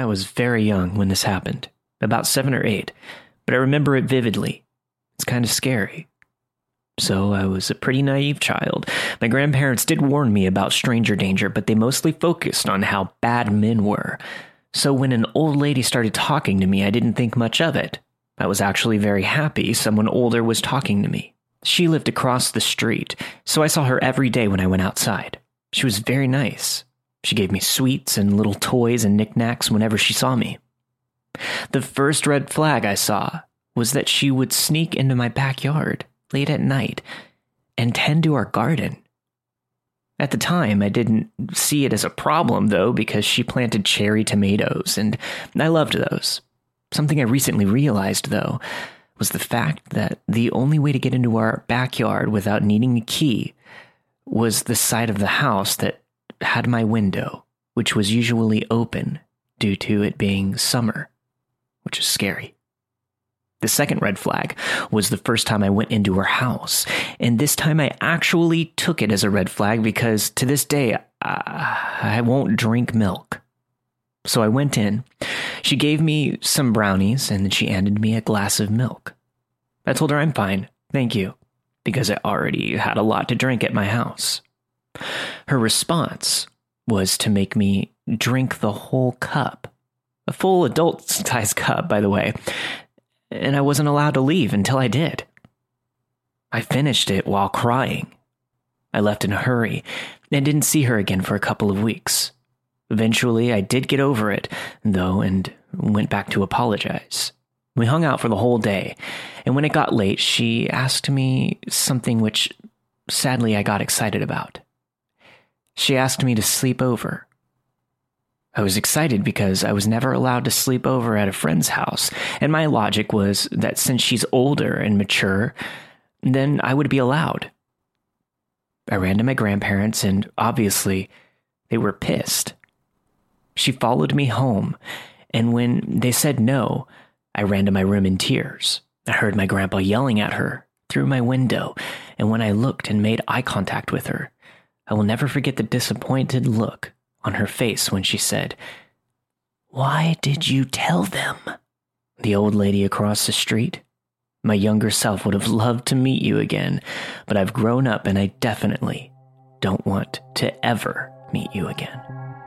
was very young when this happened, about seven or eight, but I remember it vividly. It's kind of scary. So I was a pretty naive child. My grandparents did warn me about stranger danger, but they mostly focused on how bad men were. So when an old lady started talking to me, I didn't think much of it. I was actually very happy someone older was talking to me. She lived across the street, so I saw her every day when I went outside. She was very nice. She gave me sweets and little toys and knickknacks whenever she saw me. The first red flag I saw was that she would sneak into my backyard late at night and tend to our garden. At the time, I didn't see it as a problem, though, because she planted cherry tomatoes, and I loved those. Something I recently realized, though, was the fact that the only way to get into our backyard without needing a key was the side of the house that had my window, which was usually open due to it being summer, which is scary. The second red flag was the first time I went into her house, and this time I actually took it as a red flag because to this day, I, I won't drink milk. So I went in, she gave me some brownies, and then she handed me a glass of milk. I told her I'm fine, thank you, because I already had a lot to drink at my house. Her response was to make me drink the whole cup, a full adult-sized cup, by the way, and I wasn't allowed to leave until I did. I finished it while crying. I left in a hurry and didn't see her again for a couple of weeks. Eventually, I did get over it, though, and went back to apologize. We hung out for the whole day, and when it got late, she asked me something which, sadly, I got excited about. She asked me to sleep over. I was excited because I was never allowed to sleep over at a friend's house, and my logic was that since she's older and mature, then I would be allowed. I ran to my grandparents, and obviously, they were pissed. She followed me home, and when they said no, I ran to my room in tears. I heard my grandpa yelling at her through my window, and when I looked and made eye contact with her, I will never forget the disappointed look on her face when she said, "Why did you tell them?" The old lady across the street. My younger self would have loved to meet you again, but I've grown up and I definitely don't want to ever meet you again.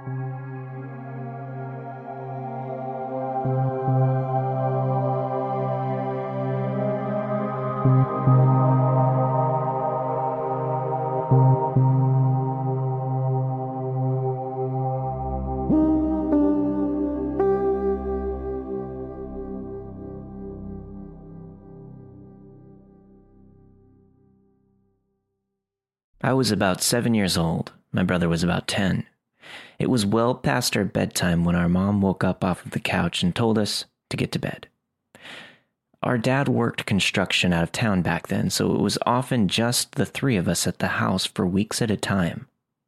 I was about seven years old. My brother was about ten. It was well past our bedtime when our mom woke up off of the couch and told us to get to bed. Our dad worked construction out of town back then, so it was often just the three of us at the house for weeks at a time.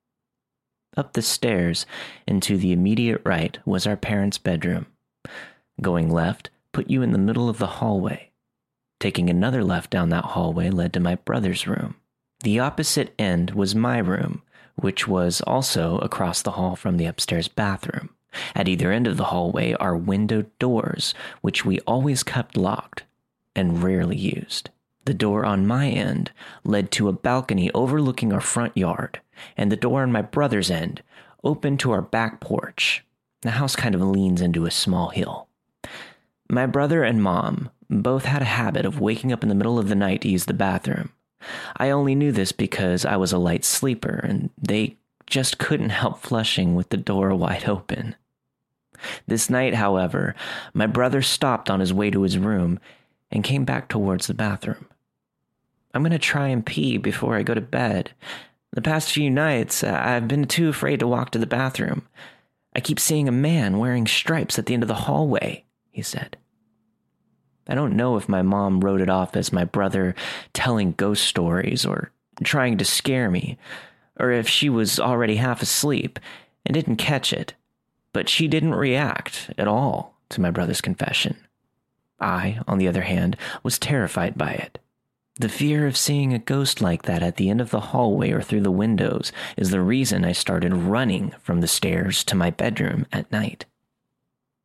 Up the stairs and to the immediate right was our parents' bedroom. Going left put you in the middle of the hallway. Taking another left down that hallway led to my brother's room. The opposite end was my room, which was also across the hall from the upstairs bathroom. At either end of the hallway are windowed doors, which we always kept locked and rarely used. The door on my end led to a balcony overlooking our front yard, and the door on my brother's end opened to our back porch. The house kind of leans into a small hill. My brother and mom both had a habit of waking up in the middle of the night to use the bathroom. I only knew this because I was a light sleeper, and they just couldn't help flushing with the door wide open. This night, however, my brother stopped on his way to his room and came back towards the bathroom. "I'm going to try and pee before I go to bed. The past few nights, I've been too afraid to walk to the bathroom. I keep seeing a man wearing stripes at the end of the hallway," he said. I don't know if my mom wrote it off as my brother telling ghost stories or trying to scare me, or if she was already half asleep and didn't catch it, but she didn't react at all to my brother's confession. I, on the other hand, was terrified by it. The fear of seeing a ghost like that at the end of the hallway or through the windows is the reason I started running from the stairs to my bedroom at night.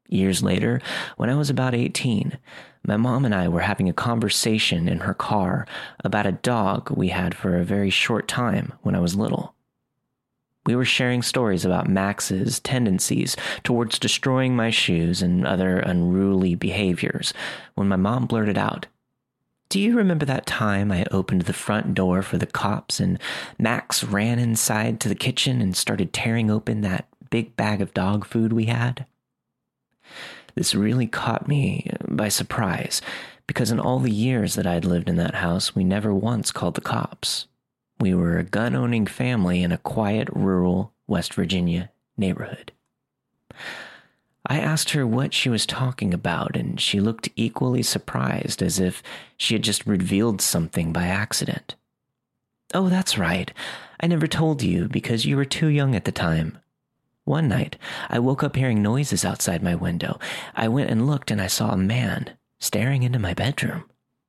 Years later, when I was about eighteen, my mom and I were having a conversation in her car about a dog we had for a very short time when I was little. We were sharing stories about Max's tendencies towards destroying my shoes and other unruly behaviors when my mom blurted out, "Do you remember that time I opened the front door for the cops and Max ran inside to the kitchen and started tearing open that big bag of dog food we had?" This really caught me by surprise, because in all the years that I'd lived in that house, we never once called the cops. We were a gun-owning family in a quiet, rural West Virginia neighborhood. I asked her what she was talking about, and she looked equally surprised, as if she had just revealed something by accident. "Oh, that's right. I never told you because you were too young at the time. One night, I woke up hearing noises outside my window. I went and looked, and I saw a man staring into my bedroom."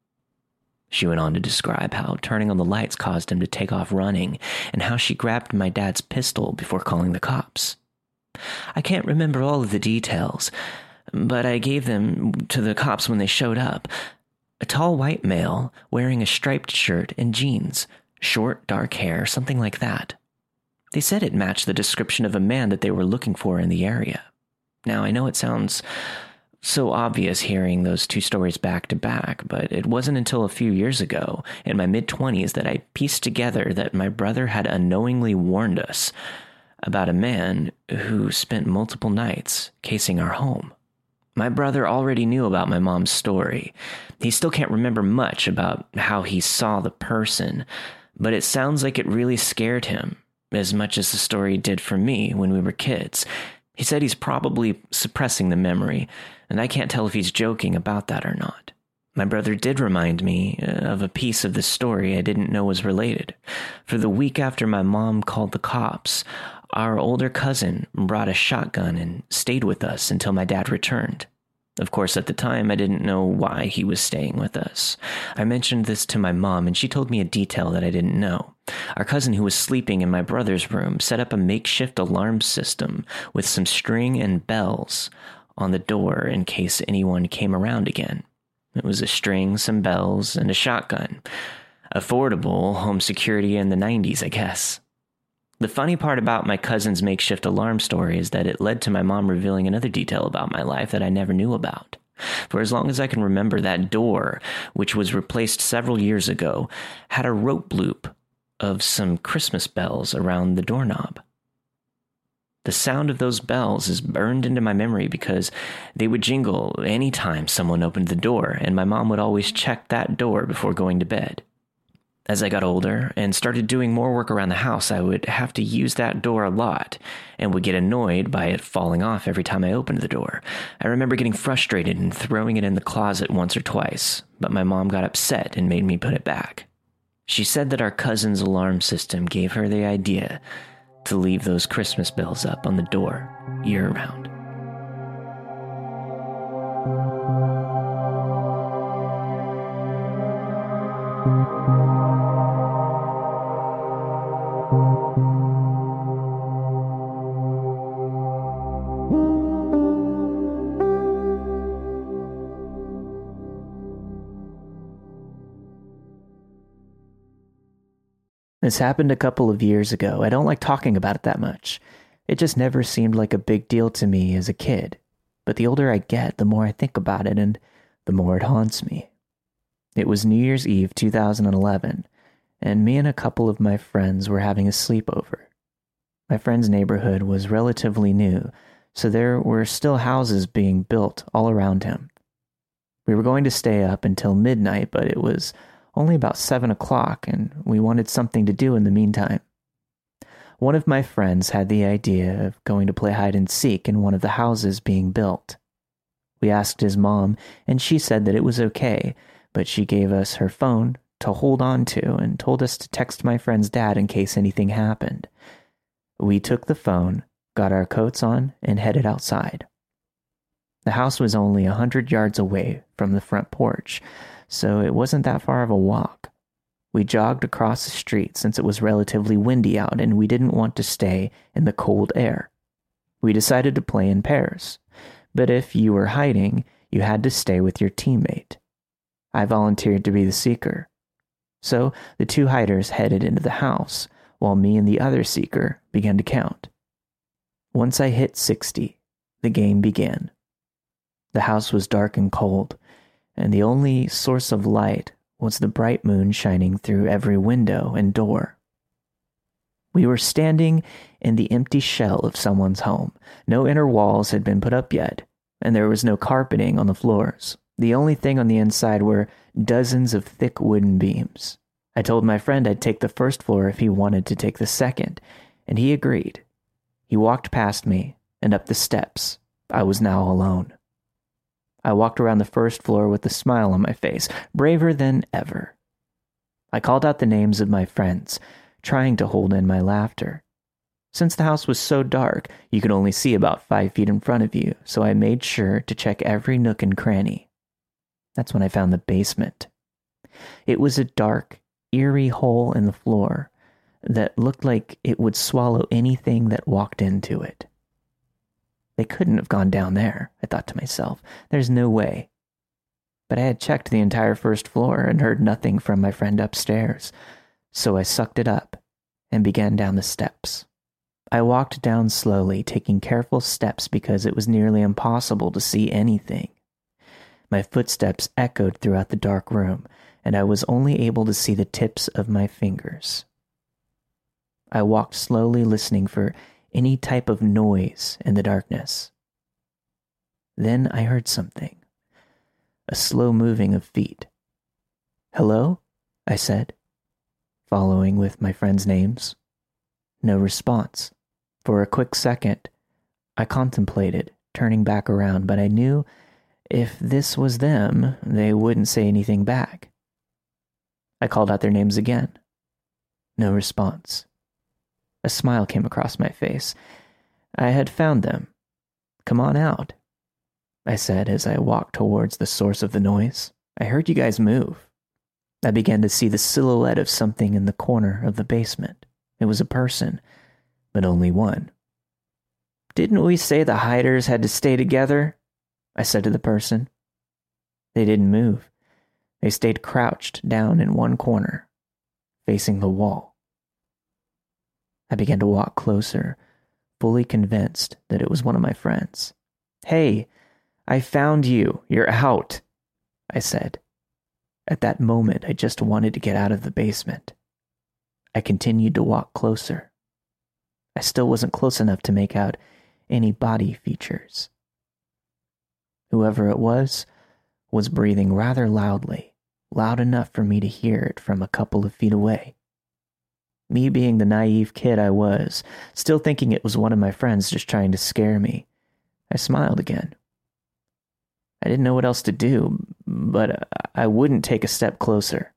She went on to describe how turning on the lights caused him to take off running, and how she grabbed my dad's pistol before calling the cops. I can't remember all of the details, but I gave them to the cops when they showed up. A tall white male wearing a striped shirt and jeans, short dark hair, something like that. They said it matched the description of a man that they were looking for in the area. Now, I know it sounds so obvious hearing those two stories back to back, but it wasn't until a few years ago, in my mid-twenties, that I pieced together that my brother had unknowingly warned us about a man who spent multiple nights casing our home. My brother already knew about my mom's story. He still can't remember much about how he saw the person, but it sounds like it really scared him, as much as the story did for me when we were kids. He said he's probably suppressing the memory, and I can't tell if he's joking about that or not. My brother did remind me of a piece of the story I didn't know was related. For the week after my mom called the cops, our older cousin brought a shotgun and stayed with us until my dad returned. Of course, at the time, I didn't know why he was staying with us. I mentioned this to my mom, and she told me a detail that I didn't know. Our cousin, who was sleeping in my brother's room, set up a makeshift alarm system with some string and bells on the door in case anyone came around again. It was a string, some bells, and a shotgun. Affordable home security in the nineties, I guess. The funny part about my cousin's makeshift alarm story is that it led to my mom revealing another detail about my life that I never knew about. For as long as I can remember, that door, which was replaced several years ago, had a rope loop of some Christmas bells around the doorknob. The sound of those bells is burned into my memory because they would jingle any time someone opened the door, and my mom would always check that door before going to bed. As I got older and started doing more work around the house, I would have to use that door a lot and would get annoyed by it falling off every time I opened the door. I remember getting frustrated and throwing it in the closet once or twice, but my mom got upset and made me put it back. She said that our cousin's alarm system gave her the idea to leave those Christmas bells up on the door year-round. This happened a couple of years ago. I don't like talking about it that much. It just never seemed like a big deal to me as a kid. But the older I get, the more I think about it, and the more it haunts me. It was New Year's Eve two thousand eleven, and me and a couple of my friends were having a sleepover. My friend's neighborhood was relatively new, so there were still houses being built all around him. We were going to stay up until midnight, but it was only about seven o'clock, and we wanted something to do in the meantime. One of my friends had the idea of going to play hide and seek in one of the houses being built. We asked his mom, and she said that it was okay, but she gave us her phone to hold on to and told us to text my friend's dad in case anything happened. We took the phone, got our coats on, and headed outside. The house was only a hundred yards away from the front porch, so it wasn't that far of a walk. We jogged across the street since it was relatively windy out and we didn't want to stay in the cold air. We decided to play in pairs. But if you were hiding, you had to stay with your teammate. I volunteered to be the seeker. So the two hiders headed into the house, while me and the other seeker began to count. Once I hit sixty, the game began. The house was dark and cold, and the only source of light was the bright moon shining through every window and door. We were standing in the empty shell of someone's home. No inner walls had been put up yet, and there was no carpeting on the floors. The only thing on the inside were dozens of thick wooden beams. I told my friend I'd take the first floor if he wanted to take the second, and he agreed. He walked past me and up the steps. I was now alone. I walked around the first floor with a smile on my face, braver than ever. I called out the names of my friends, trying to hold in my laughter. Since the house was so dark, you could only see about five feet in front of you, so I made sure to check every nook and cranny. That's when I found the basement. It was a dark, eerie hole in the floor that looked like it would swallow anything that walked into it. They couldn't have gone down there, I thought to myself. There's no way. But I had checked the entire first floor and heard nothing from my friend upstairs, so I sucked it up and began down the steps. I walked down slowly, taking careful steps because it was nearly impossible to see anything. My footsteps echoed throughout the dark room, and I was only able to see the tips of my fingers. I walked slowly, listening for any type of noise in the darkness. Then I heard something, a slow moving of feet. "Hello?" I said, following with my friends' names. No response. For a quick second, I contemplated turning back around, but I knew if this was them, they wouldn't say anything back. I called out their names again. No response. A smile came across my face. I had found them. "Come on out," I said as I walked towards the source of the noise. "I heard you guys move." I began to see the silhouette of something in the corner of the basement. It was a person, but only one. "Didn't we say the hiders had to stay together?" I said to the person. They didn't move. They stayed crouched down in one corner, facing the wall. I began to walk closer, fully convinced that it was one of my friends. "Hey, I found you. You're out," I said. At that moment, I just wanted to get out of the basement. I continued to walk closer. I still wasn't close enough to make out any body features. Whoever it was, was breathing rather loudly, loud enough for me to hear it from a couple of feet away. Me being the naive kid I was, still thinking it was one of my friends just trying to scare me, I smiled again. I didn't know what else to do, but I wouldn't take a step closer.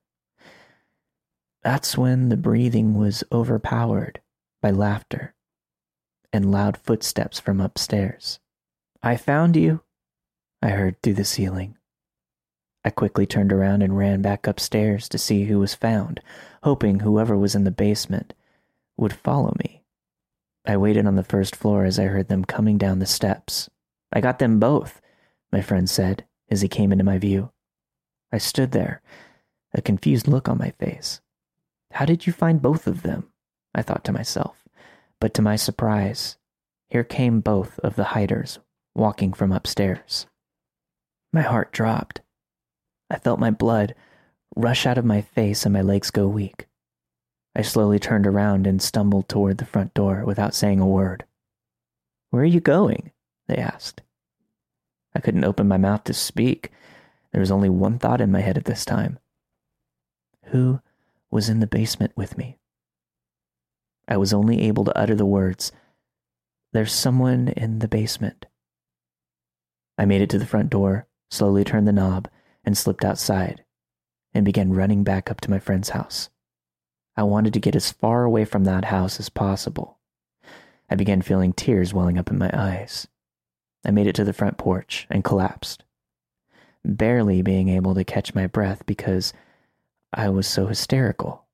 That's when the breathing was overpowered by laughter and loud footsteps from upstairs. "I found you," I heard through the ceiling. I quickly turned around and ran back upstairs to see who was found, hoping whoever was in the basement would follow me. I waited on the first floor as I heard them coming down the steps. "I got them both," my friend said as he came into my view. I stood there, a confused look on my face. "How did you find both of them?" I thought to myself. But to my surprise, here came both of the hiders walking from upstairs. My heart dropped. I felt my blood rush out of my face and my legs go weak. I slowly turned around and stumbled toward the front door without saying a word. "Where are you going?" they asked. I couldn't open my mouth to speak. There was only one thought in my head at this time. Who was in the basement with me? I was only able to utter the words, "There's someone in the basement." I made it to the front door, slowly turned the knob, and slipped outside, and began running back up to my friend's house. I wanted to get as far away from that house as possible. I began feeling tears welling up in my eyes. I made it to the front porch and collapsed, barely being able to catch my breath because I was so hysterical.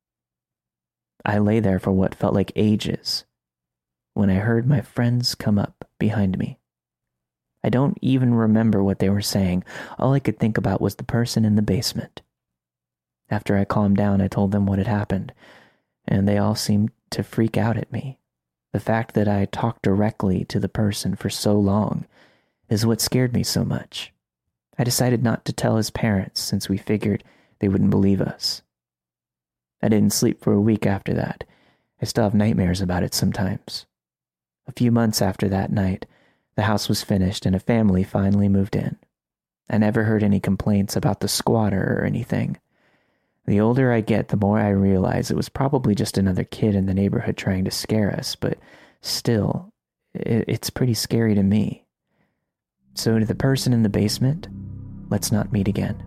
I lay there for what felt like ages when I heard my friends come up behind me. I don't even remember what they were saying. All I could think about was the person in the basement. After I calmed down, I told them what had happened, and they all seemed to freak out at me. The fact that I talked directly to the person for so long is what scared me so much. I decided not to tell his parents since we figured they wouldn't believe us. I didn't sleep for a week after that. I still have nightmares about it sometimes. A few months after that night, the house was finished and a family finally moved in. I never heard any complaints about the squatter or anything. The older I get, the more I realize it was probably just another kid in the neighborhood trying to scare us, but still, it's pretty scary to me. So to the person in the basement, let's not meet again.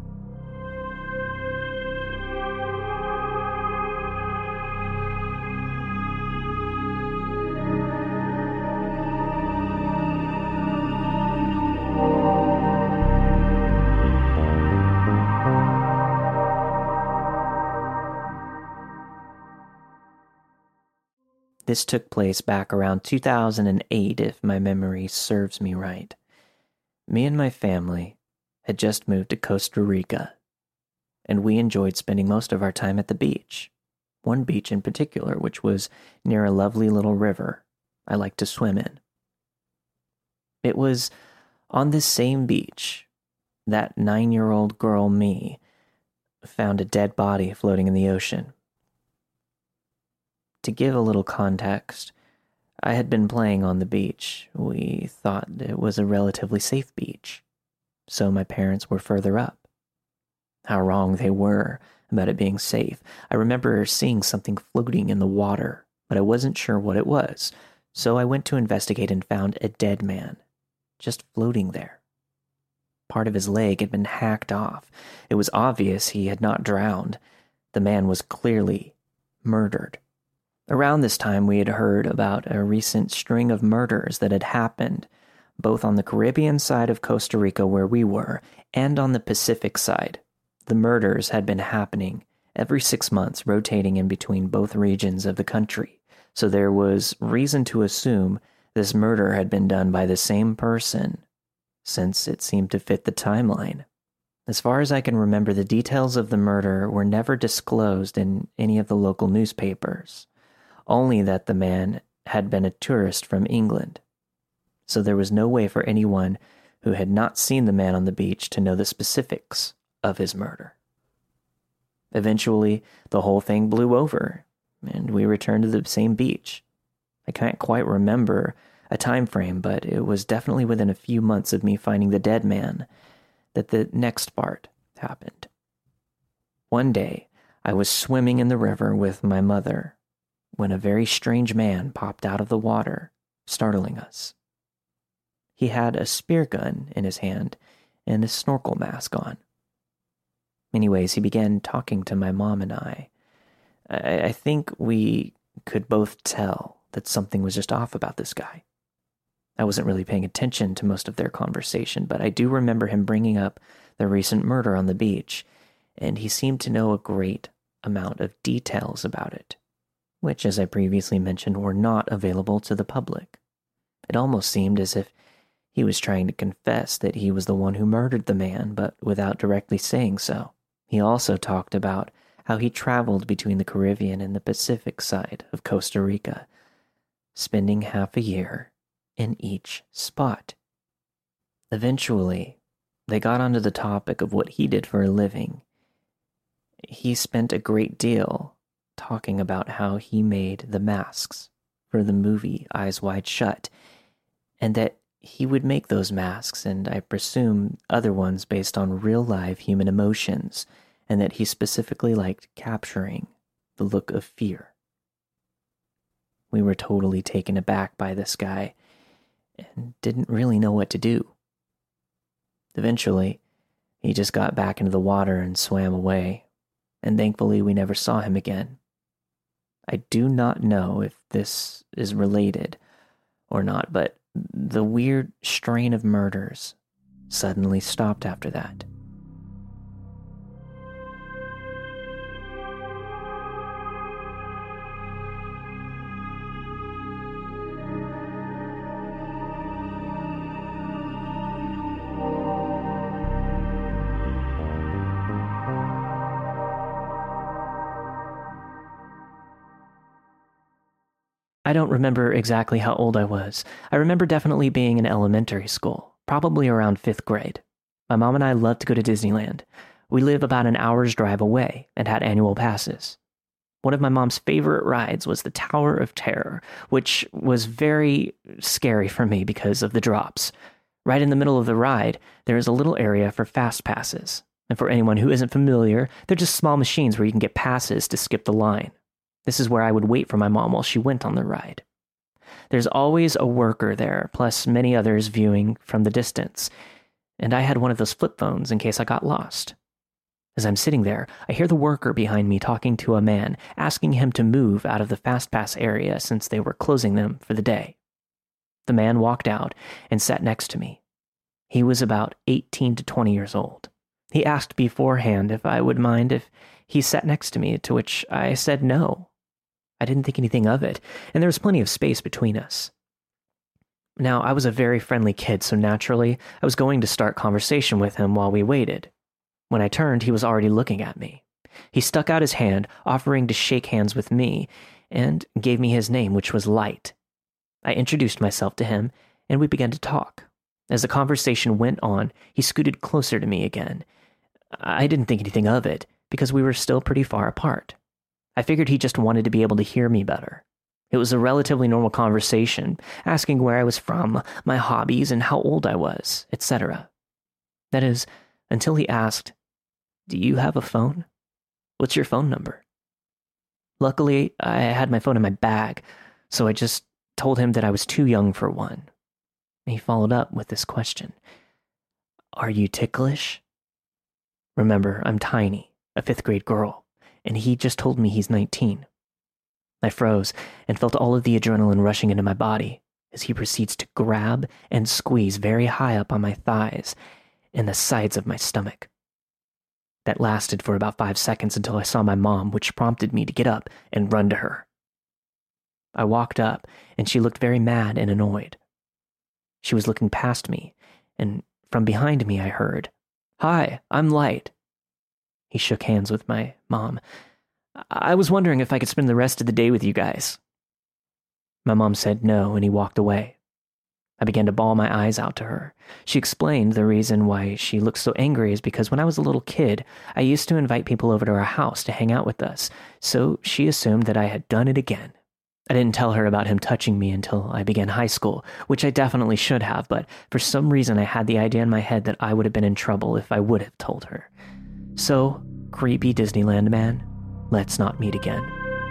This took place back around two thousand eight, if my memory serves me right. Me and my family had just moved to Costa Rica, and we enjoyed spending most of our time at the beach. One beach in particular, which was near a lovely little river I liked to swim in. It was on this same beach that nine-year-old girl me found a dead body floating in the ocean. To give a little context, I had been playing on the beach. We thought it was a relatively safe beach, so my parents were further up. How wrong they were about it being safe. I remember seeing something floating in the water, but I wasn't sure what it was, so I went to investigate and found a dead man, just floating there. Part of his leg had been hacked off. It was obvious he had not drowned. The man was clearly murdered. Around this time, we had heard about a recent string of murders that had happened, both on the Caribbean side of Costa Rica where we were, and on the Pacific side. The murders had been happening every six months, rotating in between both regions of the country, so there was reason to assume this murder had been done by the same person, since it seemed to fit the timeline. As far as I can remember, the details of the murder were never disclosed in any of the local newspapers. Only that the man had been a tourist from England, so there was no way for anyone who had not seen the man on the beach to know the specifics of his murder. Eventually, the whole thing blew over, and we returned to the same beach. I can't quite remember a time frame, but it was definitely within a few months of me finding the dead man that the next part happened. One day, I was swimming in the river with my mother when a very strange man popped out of the water, startling us. He had a spear gun in his hand and a snorkel mask on. Anyways, he began talking to my mom and I. I, I think we could both tell that something was just off about this guy. I wasn't really paying attention to most of their conversation, but I do remember him bringing up the recent murder on the beach, and he seemed to know a great amount of details about it, which, as I previously mentioned, were not available to the public. It almost seemed as if he was trying to confess that he was the one who murdered the man, but without directly saying so. He also talked about how he traveled between the Caribbean and the Pacific side of Costa Rica, spending half a year in each spot. Eventually, they got onto the topic of what he did for a living. He spent a great deal talking about how he made the masks for the movie Eyes Wide Shut, and that he would make those masks, and I presume other ones based on real live human emotions, and that he specifically liked capturing the look of fear. We were totally taken aback by this guy, and didn't really know what to do. Eventually, he just got back into the water and swam away, and thankfully we never saw him again. I do not know if this is related or not, but the weird strain of murders suddenly stopped after that. I don't remember exactly how old I was. I remember definitely being in elementary school, probably around fifth grade. My mom and I loved to go to Disneyland. We live about an hour's drive away and had annual passes. One of my mom's favorite rides was the Tower of Terror, which was very scary for me because of the drops. Right in the middle of the ride, there is a little area for fast passes. And for anyone who isn't familiar, they're just small machines where you can get passes to skip the line. This is where I would wait for my mom while she went on the ride. There's always a worker there, plus many others viewing from the distance. And I had one of those flip phones in case I got lost. As I'm sitting there, I hear the worker behind me talking to a man, asking him to move out of the fast pass area since they were closing them for the day. The man walked out and sat next to me. He was about eighteen to twenty years old. He asked beforehand if I would mind if he sat next to me, to which I said no. I didn't think anything of it, and there was plenty of space between us. Now, I was a very friendly kid, so naturally, I was going to start conversation with him while we waited. When I turned, he was already looking at me. He stuck out his hand, offering to shake hands with me, and gave me his name, which was Light. I introduced myself to him, and we began to talk. As the conversation went on, he scooted closer to me again. I didn't think anything of it, because we were still pretty far apart. I figured he just wanted to be able to hear me better. It was a relatively normal conversation, asking where I was from, my hobbies, and how old I was, et cetera. That is, until he asked, "Do you have a phone? What's your phone number?" Luckily, I had my phone in my bag, so I just told him that I was too young for one. He followed up with this question. "Are you ticklish?" Remember, I'm tiny, a fifth grade girl, and he just told me he's nineteen. I froze and felt all of the adrenaline rushing into my body as he proceeds to grab and squeeze very high up on my thighs and the sides of my stomach. That lasted for about five seconds until I saw my mom, which prompted me to get up and run to her. I walked up, and she looked very mad and annoyed. She was looking past me, and from behind me I heard, "Hi, I'm Light." He shook hands with my mom. "I was wondering if I could spend the rest of the day with you guys." My mom said no, and he walked away. I began to bawl my eyes out to her. She explained the reason why she looked so angry is because when I was a little kid, I used to invite people over to our house to hang out with us, so she assumed that I had done it again. I didn't tell her about him touching me until I began high school, which I definitely should have, but for some reason I had the idea in my head that I would have been in trouble if I would have told her. So, creepy Disneyland man, let's not meet again.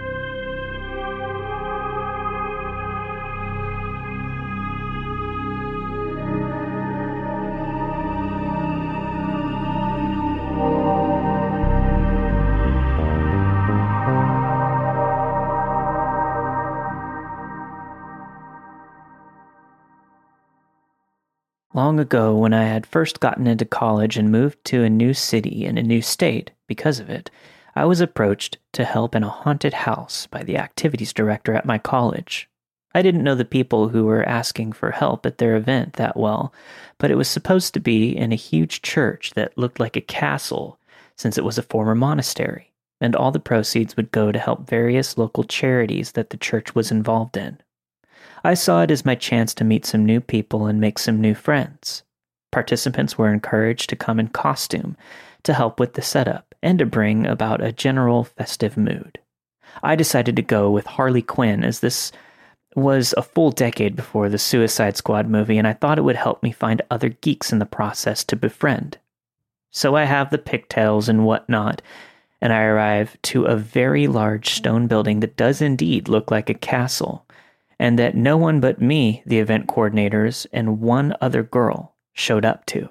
Long ago, when I had first gotten into college and moved to a new city in a new state because of it, I was approached to help in a haunted house by the activities director at my college. I didn't know the people who were asking for help at their event that well, but it was supposed to be in a huge church that looked like a castle since it was a former monastery, and all the proceeds would go to help various local charities that the church was involved in. I saw it as my chance to meet some new people and make some new friends. Participants were encouraged to come in costume to help with the setup and to bring about a general festive mood. I decided to go with Harley Quinn as this was a full decade before the Suicide Squad movie, and I thought it would help me find other geeks in the process to befriend. So I have the pigtails and whatnot, and I arrive to a very large stone building that does indeed look like a castle, and that no one but me, the event coordinators, and one other girl showed up to.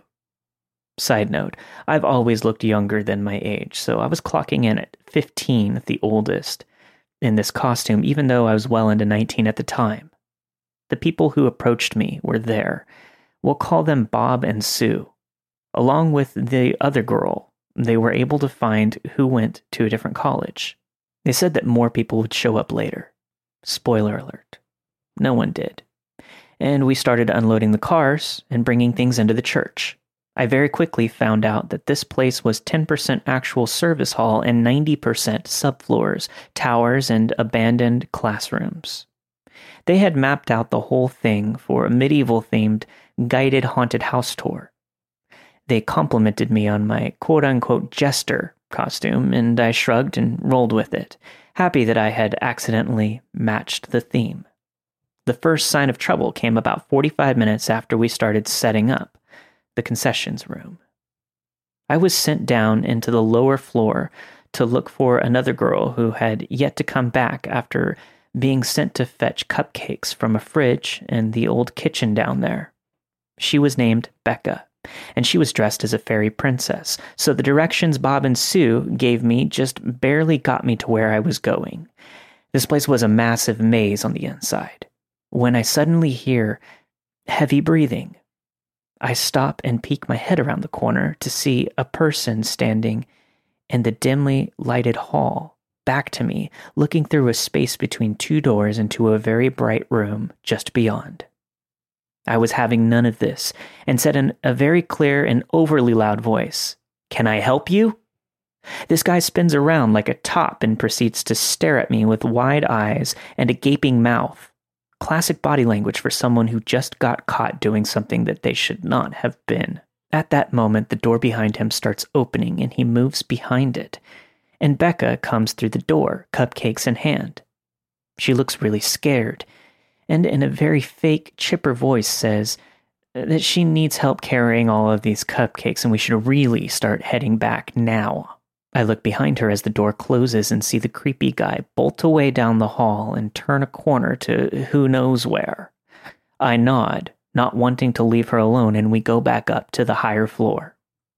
Side note, I've always looked younger than my age, so I was clocking in at fifteen, the oldest, in this costume, even though I was well into nineteen at the time. The people who approached me were there. We'll call them Bob and Sue. Along with the other girl, they were able to find who went to a different college. They said that more people would show up later. Spoiler alert. No one did. And we started unloading the cars and bringing things into the church. I very quickly found out that this place was ten percent actual service hall and ninety percent subfloors, towers, and abandoned classrooms. They had mapped out the whole thing for a medieval-themed guided haunted house tour. They complimented me on my quote-unquote jester costume, and I shrugged and rolled with it, happy that I had accidentally matched the theme. The first sign of trouble came about forty-five minutes after we started setting up, the concessions room. I was sent down into the lower floor to look for another girl who had yet to come back after being sent to fetch cupcakes from a fridge in the old kitchen down there. She was named Becca, and she was dressed as a fairy princess, so the directions Bob and Sue gave me just barely got me to where I was going. This place was a massive maze on the inside. When I suddenly hear heavy breathing, I stop and peek my head around the corner to see a person standing in the dimly lighted hall, back to me, looking through a space between two doors into a very bright room just beyond. I was having none of this, and said in a very clear and overly loud voice, "Can I help you?" This guy spins around like a top and proceeds to stare at me with wide eyes and a gaping mouth. Classic body language for someone who just got caught doing something that they should not have been. At that moment, the door behind him starts opening and he moves behind it, and Becca comes through the door, cupcakes in hand. She looks really scared, and in a very fake, chipper voice says that she needs help carrying all of these cupcakes and we should really start heading back now. I look behind her as the door closes and see the creepy guy bolt away down the hall and turn a corner to who knows where. I nod, not wanting to leave her alone, and we go back up to the higher floor.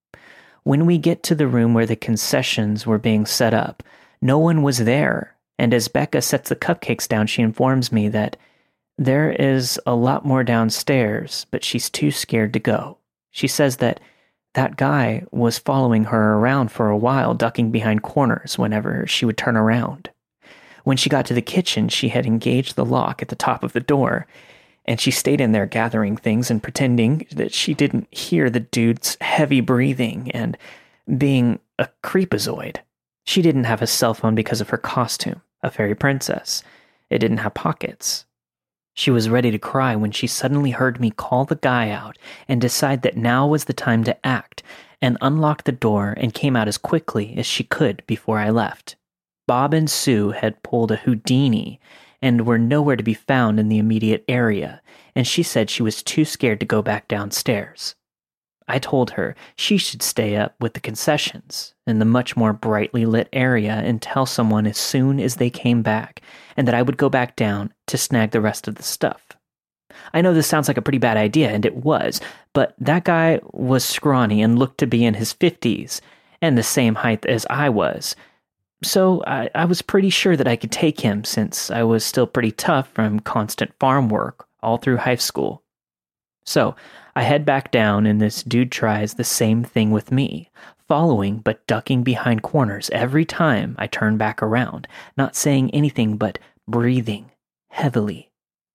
When we get to the room where the concessions were being set up, no one was there, and as Becca sets the cupcakes down, she informs me that there is a lot more downstairs, but she's too scared to go. She says that that guy was following her around for a while, ducking behind corners whenever she would turn around. When she got to the kitchen, she had engaged the lock at the top of the door, and she stayed in there gathering things and pretending that she didn't hear the dude's heavy breathing and being a creepazoid. She didn't have a cell phone because of her costume, a fairy princess. It didn't have pockets. She was ready to cry when she suddenly heard me call the guy out and decide that now was the time to act, and unlocked the door and came out as quickly as she could before I left. Bob and Sue had pulled a Houdini and were nowhere to be found in the immediate area, and she said she was too scared to go back downstairs. I told her she should stay up with the concessions in the much more brightly lit area and tell someone as soon as they came back, and that I would go back down to snag the rest of the stuff. I know this sounds like a pretty bad idea, and it was, but that guy was scrawny and looked to be in his fifties, and the same height as I was. So I, I was pretty sure that I could take him, since I was still pretty tough from constant farm work all through high school. So I head back down, and this dude tries the same thing with me, following but ducking behind corners every time I turn back around, not saying anything but breathing heavily.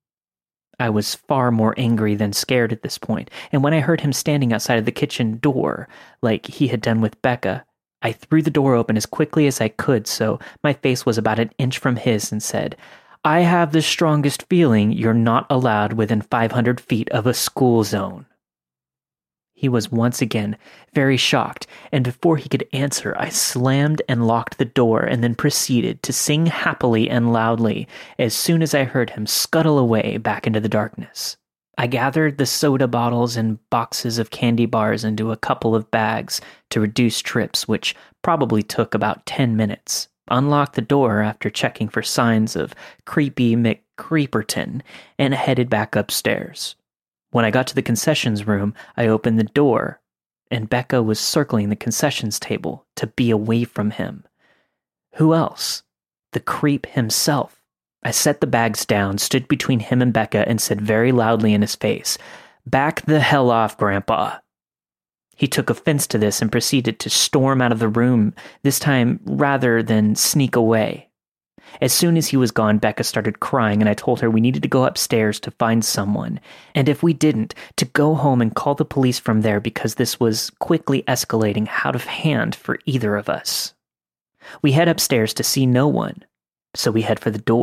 I was far more angry than scared at this point, and when I heard him standing outside of the kitchen door, like he had done with Becca, I threw the door open as quickly as I could so my face was about an inch from his and said, "I have the strongest feeling you're not allowed within five hundred feet of a school zone." He was once again very shocked, and before he could answer, I slammed and locked the door and then proceeded to sing happily and loudly as soon as I heard him scuttle away back into the darkness. I gathered the soda bottles and boxes of candy bars into a couple of bags to reduce trips, which probably took about ten minutes. Unlocked the door after checking for signs of creepy McCreeperton, and headed back upstairs. When I got to the concessions room, I opened the door, and Becca was circling the concessions table to be away from him. Who else? The creep himself. I set the bags down, stood between him and Becca, and said very loudly in his face, "Back the hell off, Grandpa." He took offense to this and proceeded to storm out of the room, this time rather than sneak away. As soon as he was gone, Becca started crying, and I told her we needed to go upstairs to find someone, and if we didn't, to go home and call the police from there because this was quickly escalating out of hand for either of us. We head upstairs to see no one, so we head for the door.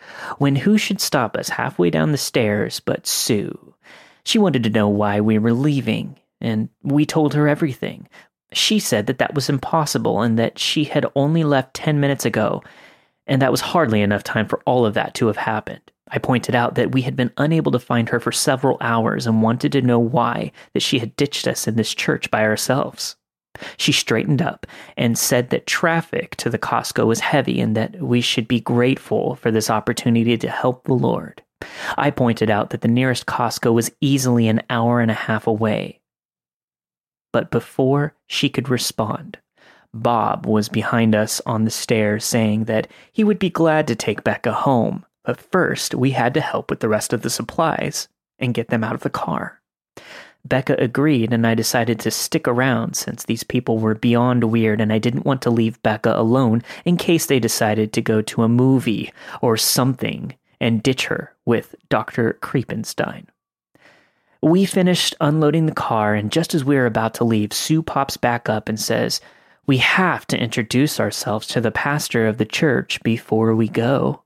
when who should stop us halfway down the stairs but Sue. She wanted to know why we were leaving, and we told her everything. She said that that was impossible and that she had only left ten minutes ago, and that was hardly enough time for all of that to have happened. I pointed out that we had been unable to find her for several hours and wanted to know why that she had ditched us in this church by ourselves. She straightened up and said that traffic to the Costco was heavy and that we should be grateful for this opportunity to help the Lord. I pointed out that the nearest Costco was easily an hour and a half away. But before she could respond, Bob was behind us on the stairs saying that he would be glad to take Becca home. But first, we had to help with the rest of the supplies and get them out of the car. Becca agreed, and I decided to stick around since these people were beyond weird and I didn't want to leave Becca alone in case they decided to go to a movie or something and ditch her with Doctor Creepenstein. We finished unloading the car, and just as we were about to leave, Sue pops back up and says, "We have to introduce ourselves to the pastor of the church before we go."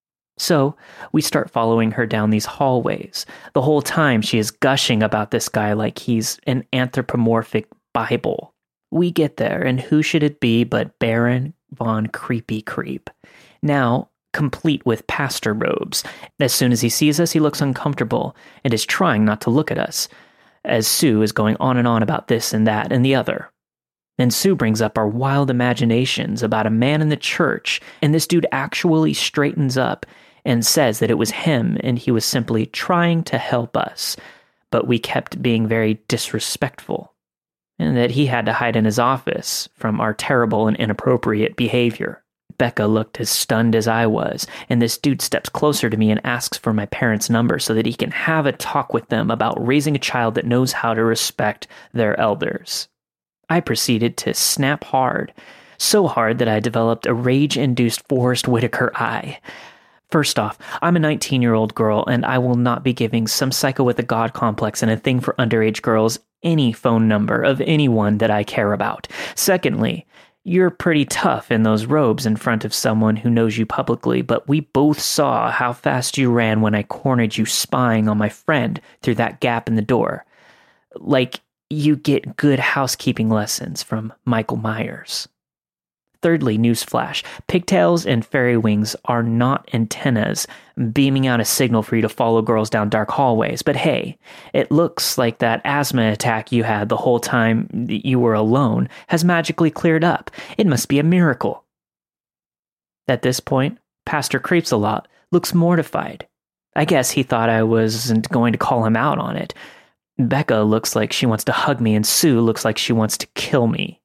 So we start following her down these hallways. The whole time she is gushing about this guy like he's an anthropomorphic Bible. We get there, and who should it be but Baron von Creepy Creep, now complete with pastor robes. As soon as he sees us, he looks uncomfortable and is trying not to look at us, as Sue is going on and on about this and that and the other. Then Sue brings up our wild imaginations about a man in the church, and this dude actually straightens up and says that it was him and he was simply trying to help us, but we kept being very disrespectful, and that he had to hide in his office from our terrible and inappropriate behavior. Becca looked as stunned as I was, and this dude steps closer to me and asks for my parents' number so that he can have a talk with them about raising a child that knows how to respect their elders. I proceeded to snap hard, so hard that I developed a rage-induced Forrest Whitaker eye. First off, I'm a nineteen-year-old girl, and I will not be giving some psycho with a god complex and a thing for underage girls any phone number of anyone that I care about. Secondly, you're pretty tough in those robes in front of someone who knows you publicly, but we both saw how fast you ran when I cornered you spying on my friend through that gap in the door. Like, you get good housekeeping lessons from Michael Myers. Thirdly, newsflash, pigtails and fairy wings are not antennas beaming out a signal for you to follow girls down dark hallways. But hey, it looks like that asthma attack you had the whole time you were alone has magically cleared up. It must be a miracle. At this point, Pastor Creeps-a-Lot looks mortified. I guess he thought I wasn't going to call him out on it. Becca looks like she wants to hug me, and Sue looks like she wants to kill me.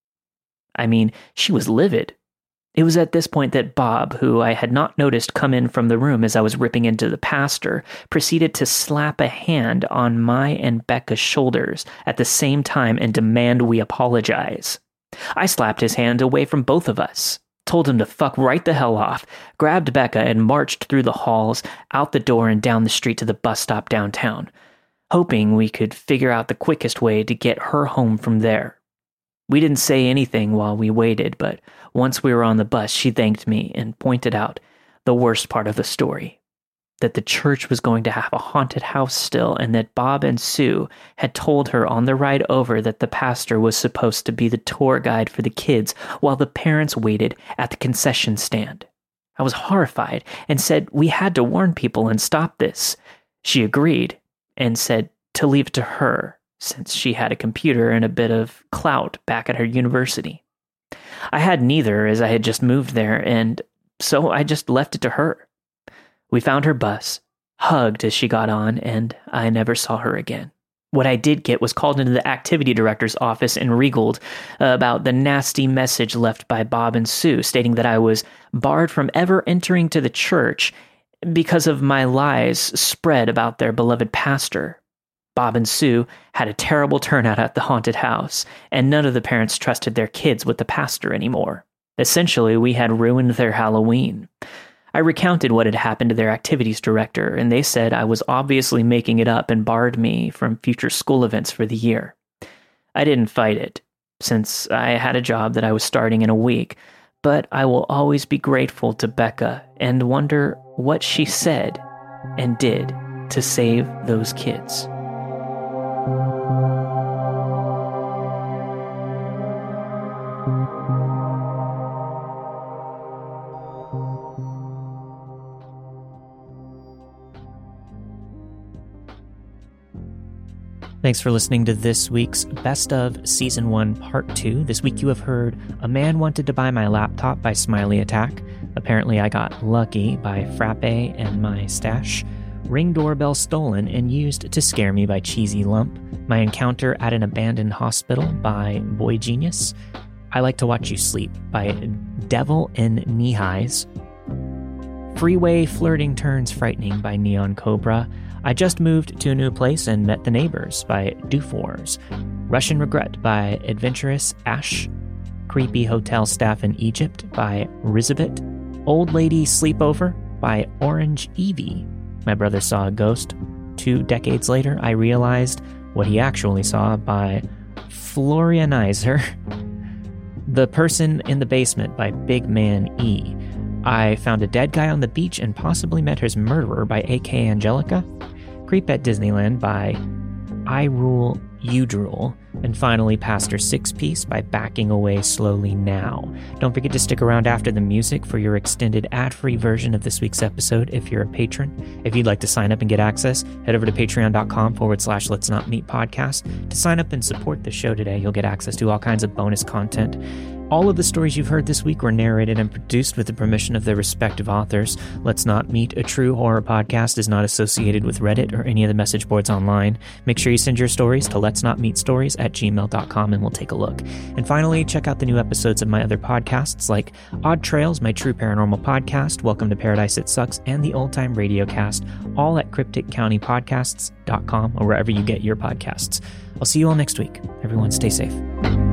I mean, she was livid. It was at this point that Bob, who I had not noticed come in from the room as I was ripping into the pastor, proceeded to slap a hand on my and Becca's shoulders at the same time and demand we apologize. I slapped his hand away from both of us, told him to fuck right the hell off, grabbed Becca and marched through the halls, out the door and down the street to the bus stop downtown, hoping we could figure out the quickest way to get her home from there. We didn't say anything while we waited, but once we were on the bus, she thanked me and pointed out the worst part of the story, that the church was going to have a haunted house still, and that Bob and Sue had told her on the ride over that the pastor was supposed to be the tour guide for the kids while the parents waited at the concession stand. I was horrified and said we had to warn people and stop this. She agreed and said to leave it to her, since she had a computer and a bit of clout back at her university. I had neither, as I had just moved there, and so I just left it to her. We found her bus, hugged as she got on, and I never saw her again. What I did get was called into the activity director's office and regaled about the nasty message left by Bob and Sue, stating that I was barred from ever entering to the church because of my lies spread about their beloved pastor. Bob and Sue had a terrible turnout at the haunted house, and none of the parents trusted their kids with the pastor anymore. Essentially, we had ruined their Halloween. I recounted what had happened to their activities director, and they said I was obviously making it up and barred me from future school events for the year. I didn't fight it, since I had a job that I was starting in a week, but I will always be grateful to Becca and wonder what she said and did to save those kids. Thanks for listening to this week's Best of Season one Part two. This week you have heard A Man Wanted to Buy My Laptop by Smiley Attack. Apparently I Got Lucky by Frappe and My Stash. Ring Doorbell Stolen and Used to Scare Me by Cheesy Lump. My Encounter at an Abandoned Hospital by Boy Genius. I Like to Watch You Sleep by Devil in Knee Highs. Freeway Flirting Turns Frightening by Neon Cobra. I Just Moved to a New Place and Met the Neighbors by Doof Russian Regret by Adventurous Ash. Creepy Hotel Staff in Egypt by Rizabit. Old Lady Sleepover by Orange Evie. My Brother Saw a Ghost. Two decades later, I realized what he actually saw by Florianizer. The Person in the Basement by Big Man E. I Found a Dead Guy on the Beach and Possibly Met His Murderer by A K Angelica. Creep at Disneyland by I Rule, You Drool. And finally, Pastor Six Piece by Backing Away Slowly Now. Don't forget to stick around after the music for your extended ad-free version of this week's episode if you're a patron. If you'd like to sign up and get access, head over to patreon.com forward slash Let's Not Meet podcast. To sign up and support the show today, you'll get access to all kinds of bonus content. All of the stories you've heard this week were narrated and produced with the permission of their respective authors. Let's Not Meet, a true horror podcast, is not associated with Reddit or any of the message boards online. Make sure you send your stories to let's not meet stories at gmail dot com and we'll take a look. And finally, check out the new episodes of my other podcasts like Odd Trails, my true paranormal podcast, Welcome to Paradise It Sucks, and the Old Time Radio Cast, all at cryptic county podcasts dot com or wherever you get your podcasts. I'll see you all next week. Everyone stay safe.